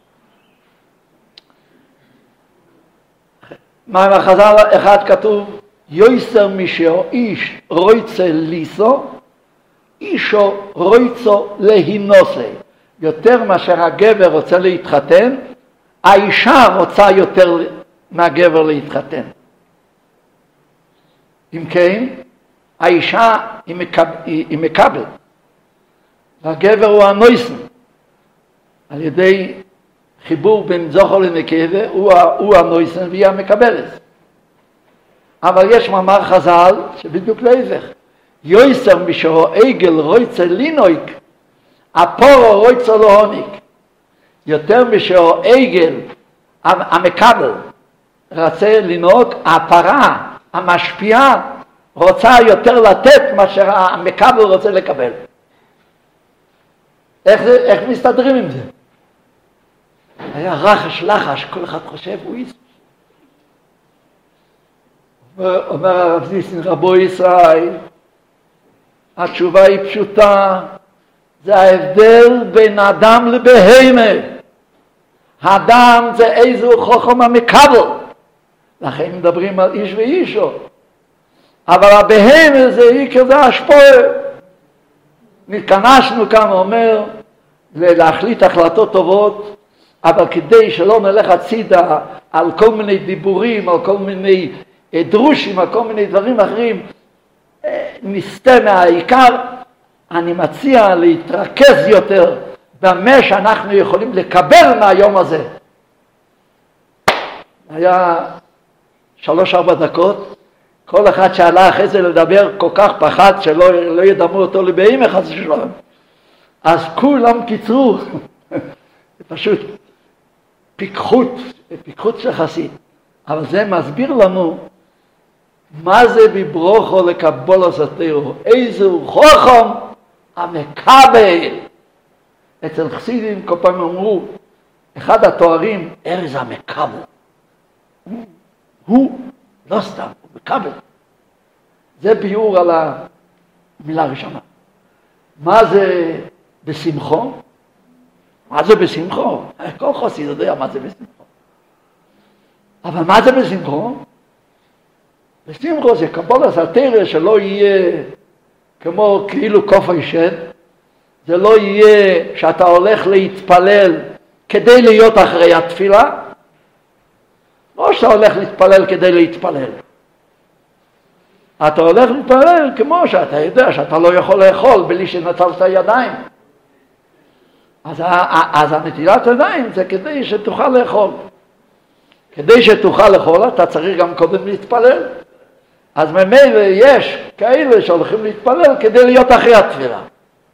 מאמר חז"ל אחד כתוב, יויסר משהו איש רויצה ליסו, אישו רויצו להינוסה. יותר מאשר הגבר רוצה להתחתן, האישה רוצה יותר מהגבר להתחתן. אם כן, האישה היא מקבל, והגבר הוא הנויסן. על ידי חיבור בין זוכר לנקבה, הוא הנויסן והיא המקבלת. אבל יש מאמר חז"ל שבדיוק להפך. יויסר משהו עגל רויצה לינויק, הפורו רויצה להוניק. יותר משהו עגל המקבל רצה לנהוג, הפרה המשפיעה רוצה יותר לתת מאשר המקבל רוצה לקבל. איך מסתדרים עם זה? היה רחש לחש, כל אחד חושב הוא איס. אומר הרב זיסלין, רבו ישראל, התשובה היא פשוטה, זה ההבדל בין אדם לבהמה. האדם זה איזו חוכם המקבל, לכן מדברים על איש ואישו. אבל הבהמה זה עיקר, זה השפועה. נתכנסנו כאן, אומר, להחליט החלטות טובות, אבל כדי שלא נלך הצידה על כל מיני דיבורים, על כל מיני דרושים, על כל מיני דברים אחרים, נסתה מהעיקר, אני מציע להתרכז יותר במה שאנחנו יכולים לקבל מהיום הזה. היה 3-4 דקות, כל אחד שעלה אחרי זה לדבר כל כך פחד שלא ידמו אותו לבאים אחד שלהם. אז כולם קיצרו, זה פשוט פיקחות של חסיד. אבל זה מסביר לנו מה זה בברוכו לקבול הסתירו, איזו חוכם המקבל. אצל חסידים כל פעם אמרו, אחד התוארים, ארז המקבל. הוא לא סתם, הוא מקבל. זה ביור על המילה הראשונה. מה זה בשמחו? מה זה בשמחו? כל חסיד יודע מה זה בשמחו. אבל מה זה בשמחו? בשמחו זה קבולת התורה שלא יהיה כמו כאילו כופר שד, זה לא יהיה שאתה הולך להתפלל כדי להיות אחרי התפילה, לא שאתה הולך להתפלל כדי להתפלל. אתה הולך להתפלל כמו שאתה יודע שאתה לא יכול לאכול בלי שנטלת ידיים. אז הנטילת ידיים זה כדי שתוכל לאכול. כדי שתוכל לאכול אתה צריך גם קודם להתפלל. אז ממילא יש כאלה שהולכים להתפלל כדי להיות אחרי התפילה.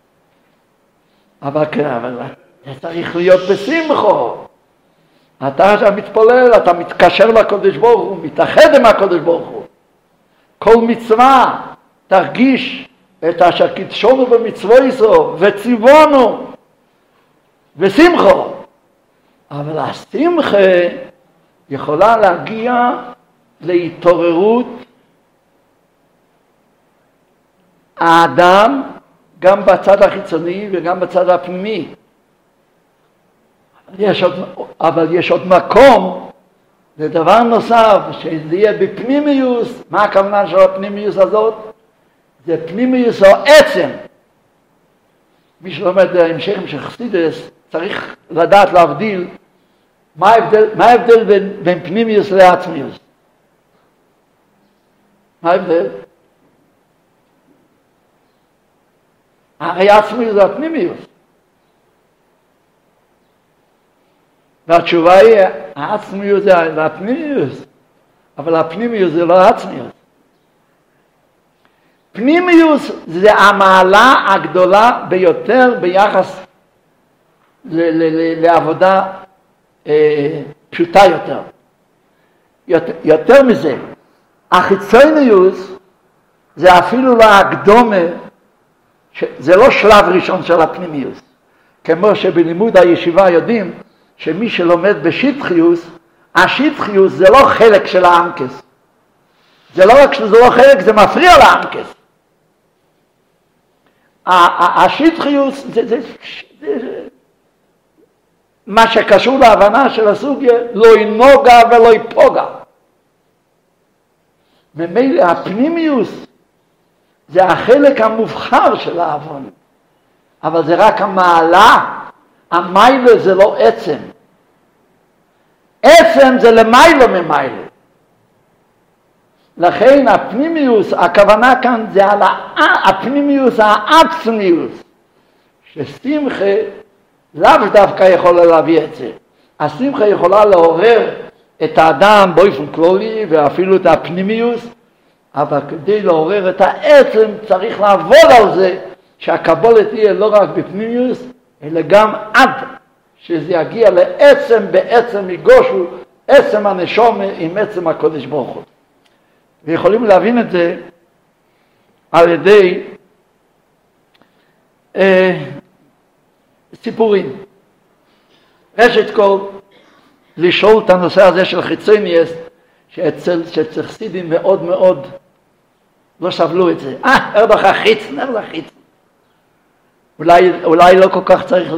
אבל זה צריך להיות בשמחו. אתה מתפלל, אתה מתקשר לקדוש ברוך הוא, מתאחד עם הקדוש ברוך הוא. כל מצווה תרגיש את אשר קידשנו במצוותו וציוונו בשמחו. אבל השמחה יכולה להגיע להתעוררות האדם גם בצד החיצוני וגם בצד הפנימי. אבל יש עוד מקום לדבר נוסף, שזה יהיה בפנימיוס. מה הכוונה של הפנימיוס הזאת? זה פנימיוס או עצם. מי שלומד המשך של חסידס צריך לדעת להבדיל מה ההבדל בין פנימיוס לעצמיוס. מה ההבדל? הרי עצמיוס זה הפנימיוס. והתשובה היא, העצמיות זה הפנימיוס, אבל הפנימיוס זה לא העצמיות. פנימיוס זה המעלה הגדולה ביותר ביחס לעבודה פשוטה יותר. יותר מזה, החיצוניוס זה אפילו לא הקדומה, זה לא שלב ראשון של הפנימיוס. כמו שבלימוד הישיבה יודעים, שמי שלומד בשטחיוס, השטחיוס זה לא חלק של העמקס. זה לא רק שזה לא חלק, זה מפריע לעמקס. השטחיוס זה מה שקשור להבנה של הסוגיה, לא ינוגע ולא יפוגע. ממילא הפנימיוס זה החלק המובחר של העוון. אבל זה רק המעלה. המיילה זה לא עצם. עצם זה למיילו ממיילה. לכן הפנימיוס, הכוונה כאן זה על הפנימיוס העצמיוס. ששמחה לאו דווקא יכולה להביא את זה. השמחה יכולה לעורר את האדם באופן כללי ואפילו את הפנימיוס, אבל כדי לעורר את העצם צריך לעבוד על זה שהקבלה תהיה לא רק בפנימיוס, אלא גם עד שזה יגיע לעצם, בעצם יגושו עצם הנשום עם עצם הקודש ברוך הוא. ויכולים להבין את זה על ידי סיפורים. ראשית כל, לשאול את הנושא הזה של חיצוניוס, שאצל חסידים מאוד מאוד לא סבלו את זה. ארדך החיצן, ארדך החיצן. אולי לא כל כך צריך,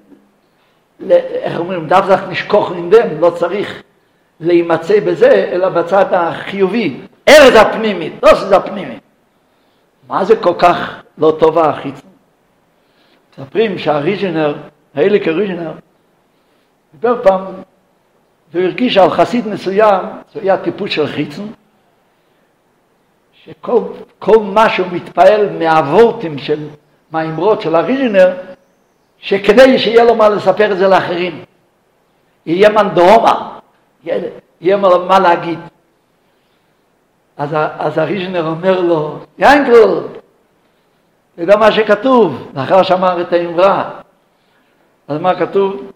איך אומרים, דווקא נשכוח נדם, לא צריך להימצא בזה, אלא בצד החיובי. ארץ הפנימית, לא שזה הפנימית. מה זה כל כך לא טובה החיצון? מספרים שהריז'נר, האליק הריז'נר, דיבר פעם, והוא הרגיש על חסיד מסוים, זה היה טיפוס של חיצון, שכל מה שהוא מתפעל מהוורטים של מהאמרות של הריז'נר, שכדי שיהיה לו מה לספר את זה לאחרים. יהיה מנדומה, יהיה מה להגיד. אז הריז'נר אומר לו, יינקל, אתה יודע מה שכתוב, לאחר שאמר את האמרה. אז מה כתוב?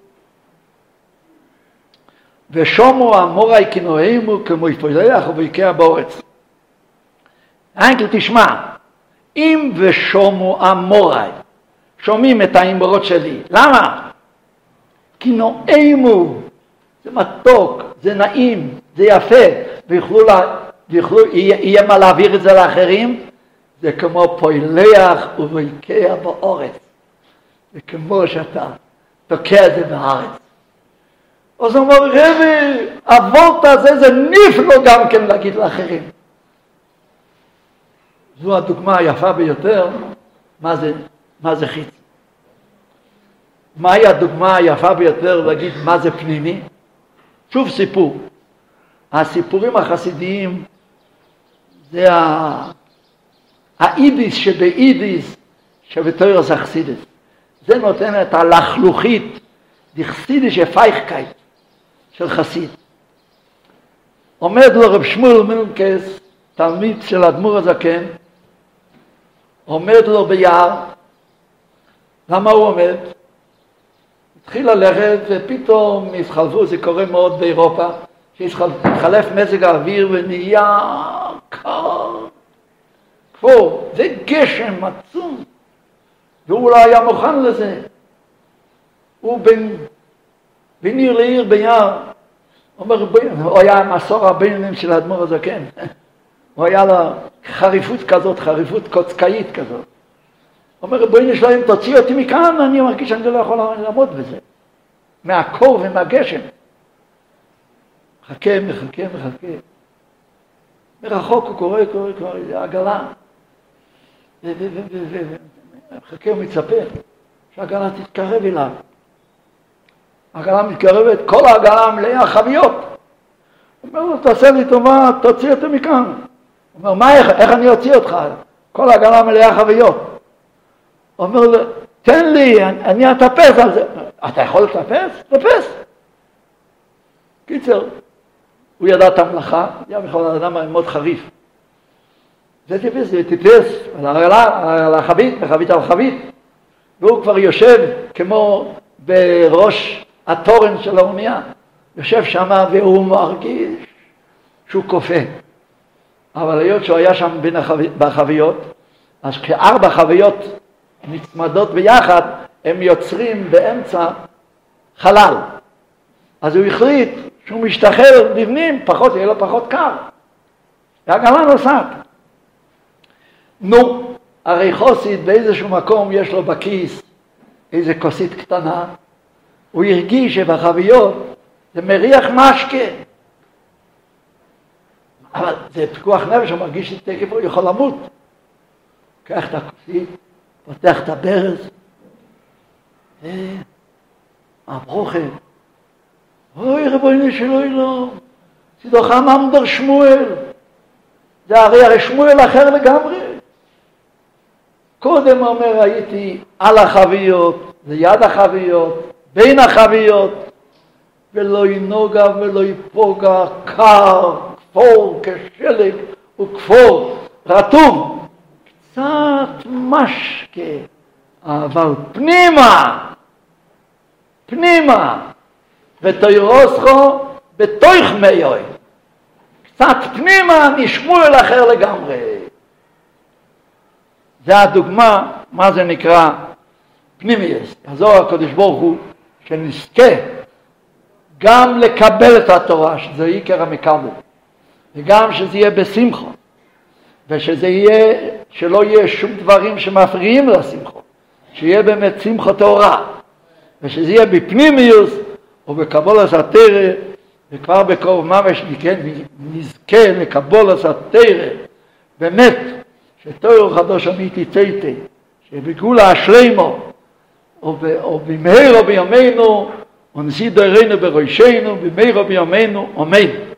ושומו אמורי כנוהימו כמו יפולח וביקע באורץ. יינקל תשמע, אם ושומו אמורי, שומעים את האמרות שלי. למה? כי נועמו, זה מתוק, זה נעים, זה יפה, יהיה מה להעביר את זה לאחרים, זה כמו פועלח ובקע באורץ. זה כמו שאתה תוקע את זה בארץ. אז הוא אומר, רבי, אבות הזה זה נפלא גם כן להגיד לאחרים. זו הדוגמה היפה ביותר, מה זה חיצי. מהי הדוגמה היפה ביותר להגיד מה זה פנימי? שוב סיפור. הסיפורים החסידיים זה האידיס שבאידיס שבתוירס החסידס. זה נותן את הלחלוכית, דחסידיש הפייכקייט של חסיד. עומד לו רב שמואל מילנקס, תלמיד של אדמו"ר הזקן, עומד לו ביער. למה הוא עומד? התחיל ללכת ופתאום התחלפו, זה קורה מאוד באירופה, שהתחלף מזג האוויר ונהיה קר. כפור, זה גשם עצום. והוא לא היה מוכן לזה. הוא בין עיר לעיר ביער. הוא היה מסור הבינונים של האדמו"ר הזקן. הוא היה לו חריפות כזאת, חריפות קוצקאית כזאת. אומר, רבונו שלהם, תוציא אותי מכאן, אני מרגיש שאני לא יכול לעמוד בזה. מהקור ומהגשם. מחכה. מרחוק הוא קורא, זה עגלה. מחכה ומצפה שהעגלה תתקרב אליו. העגלה מתקרבת, כל העגלה מלאה חביות. הוא אומר לו, תעשה לי טובה, תוציא אותי מכאן. הוא אומר, איך אני אוציא אותך? כל העגלה מלאה חביות. הוא אומר לו, תן לי, אני אטפס על זה. אתה יכול לטפס? תטפס. קיצר, הוא ידע את המלאכה, היה בכלל אדם מאוד חריף. זה טיפס על החבית, בחבית על חבית, והוא כבר יושב כמו בראש התורן של האונייה. יושב שם והוא מרגיש שהוא קופא. אבל היות שהוא היה שם בחביות, אז כ4 חביות נצמדות ביחד, הם יוצרים באמצע חלל. אז הוא החליט שהוא משתחרר לבנים, יהיה לו פחות קר. והעגלה נוסעת. נו, הרי חוסיד באיזשהו מקום יש לו בכיס איזה כוסית קטנה, הוא הרגיש שבחביות זה מריח משקה. אבל זה פיקוח נפש, הוא מרגיש שתקף הוא יכול למות. קח את הכוסית, פותח את הברז, הברוכה, אוי רבונו שלוי לא, סידוכם אמבר שמואל, זה הרי שמואל אחר לגמרי. קודם אומר הייתי על החביות, ליד החביות, בין החביות, ולא ינוגע ולא יפוגע, קר, כפור כשלג וכפור רטוב, קצת משקה, אבל פנימה, ותוירוסכו בתוך מיוי, קצת פנימה משמואל אחר לגמרי. זה הדוגמה, מה זה נקרא פנימייס. יעזור הקדוש ברוך הוא שנזכה גם לקבל את התורה, שזה עיקר המקבל, וגם שזה יהיה בשמחה, ושזה יהיה, שלא יהיה שום דברים שמפריעים לשמחה, שיהיה באמת שמחה תורה, ושזה יהיה בפנימיוס ובקבולת התורה, וכבר בקרוב ממש נזכה לקבולת התורה, באמת, שתויר חדוש אמיתי תיתי, שבגאולה השלימו, או במהרה בימינו, ונשיא דורנו בראשנו, במהרה בימינו, אמן.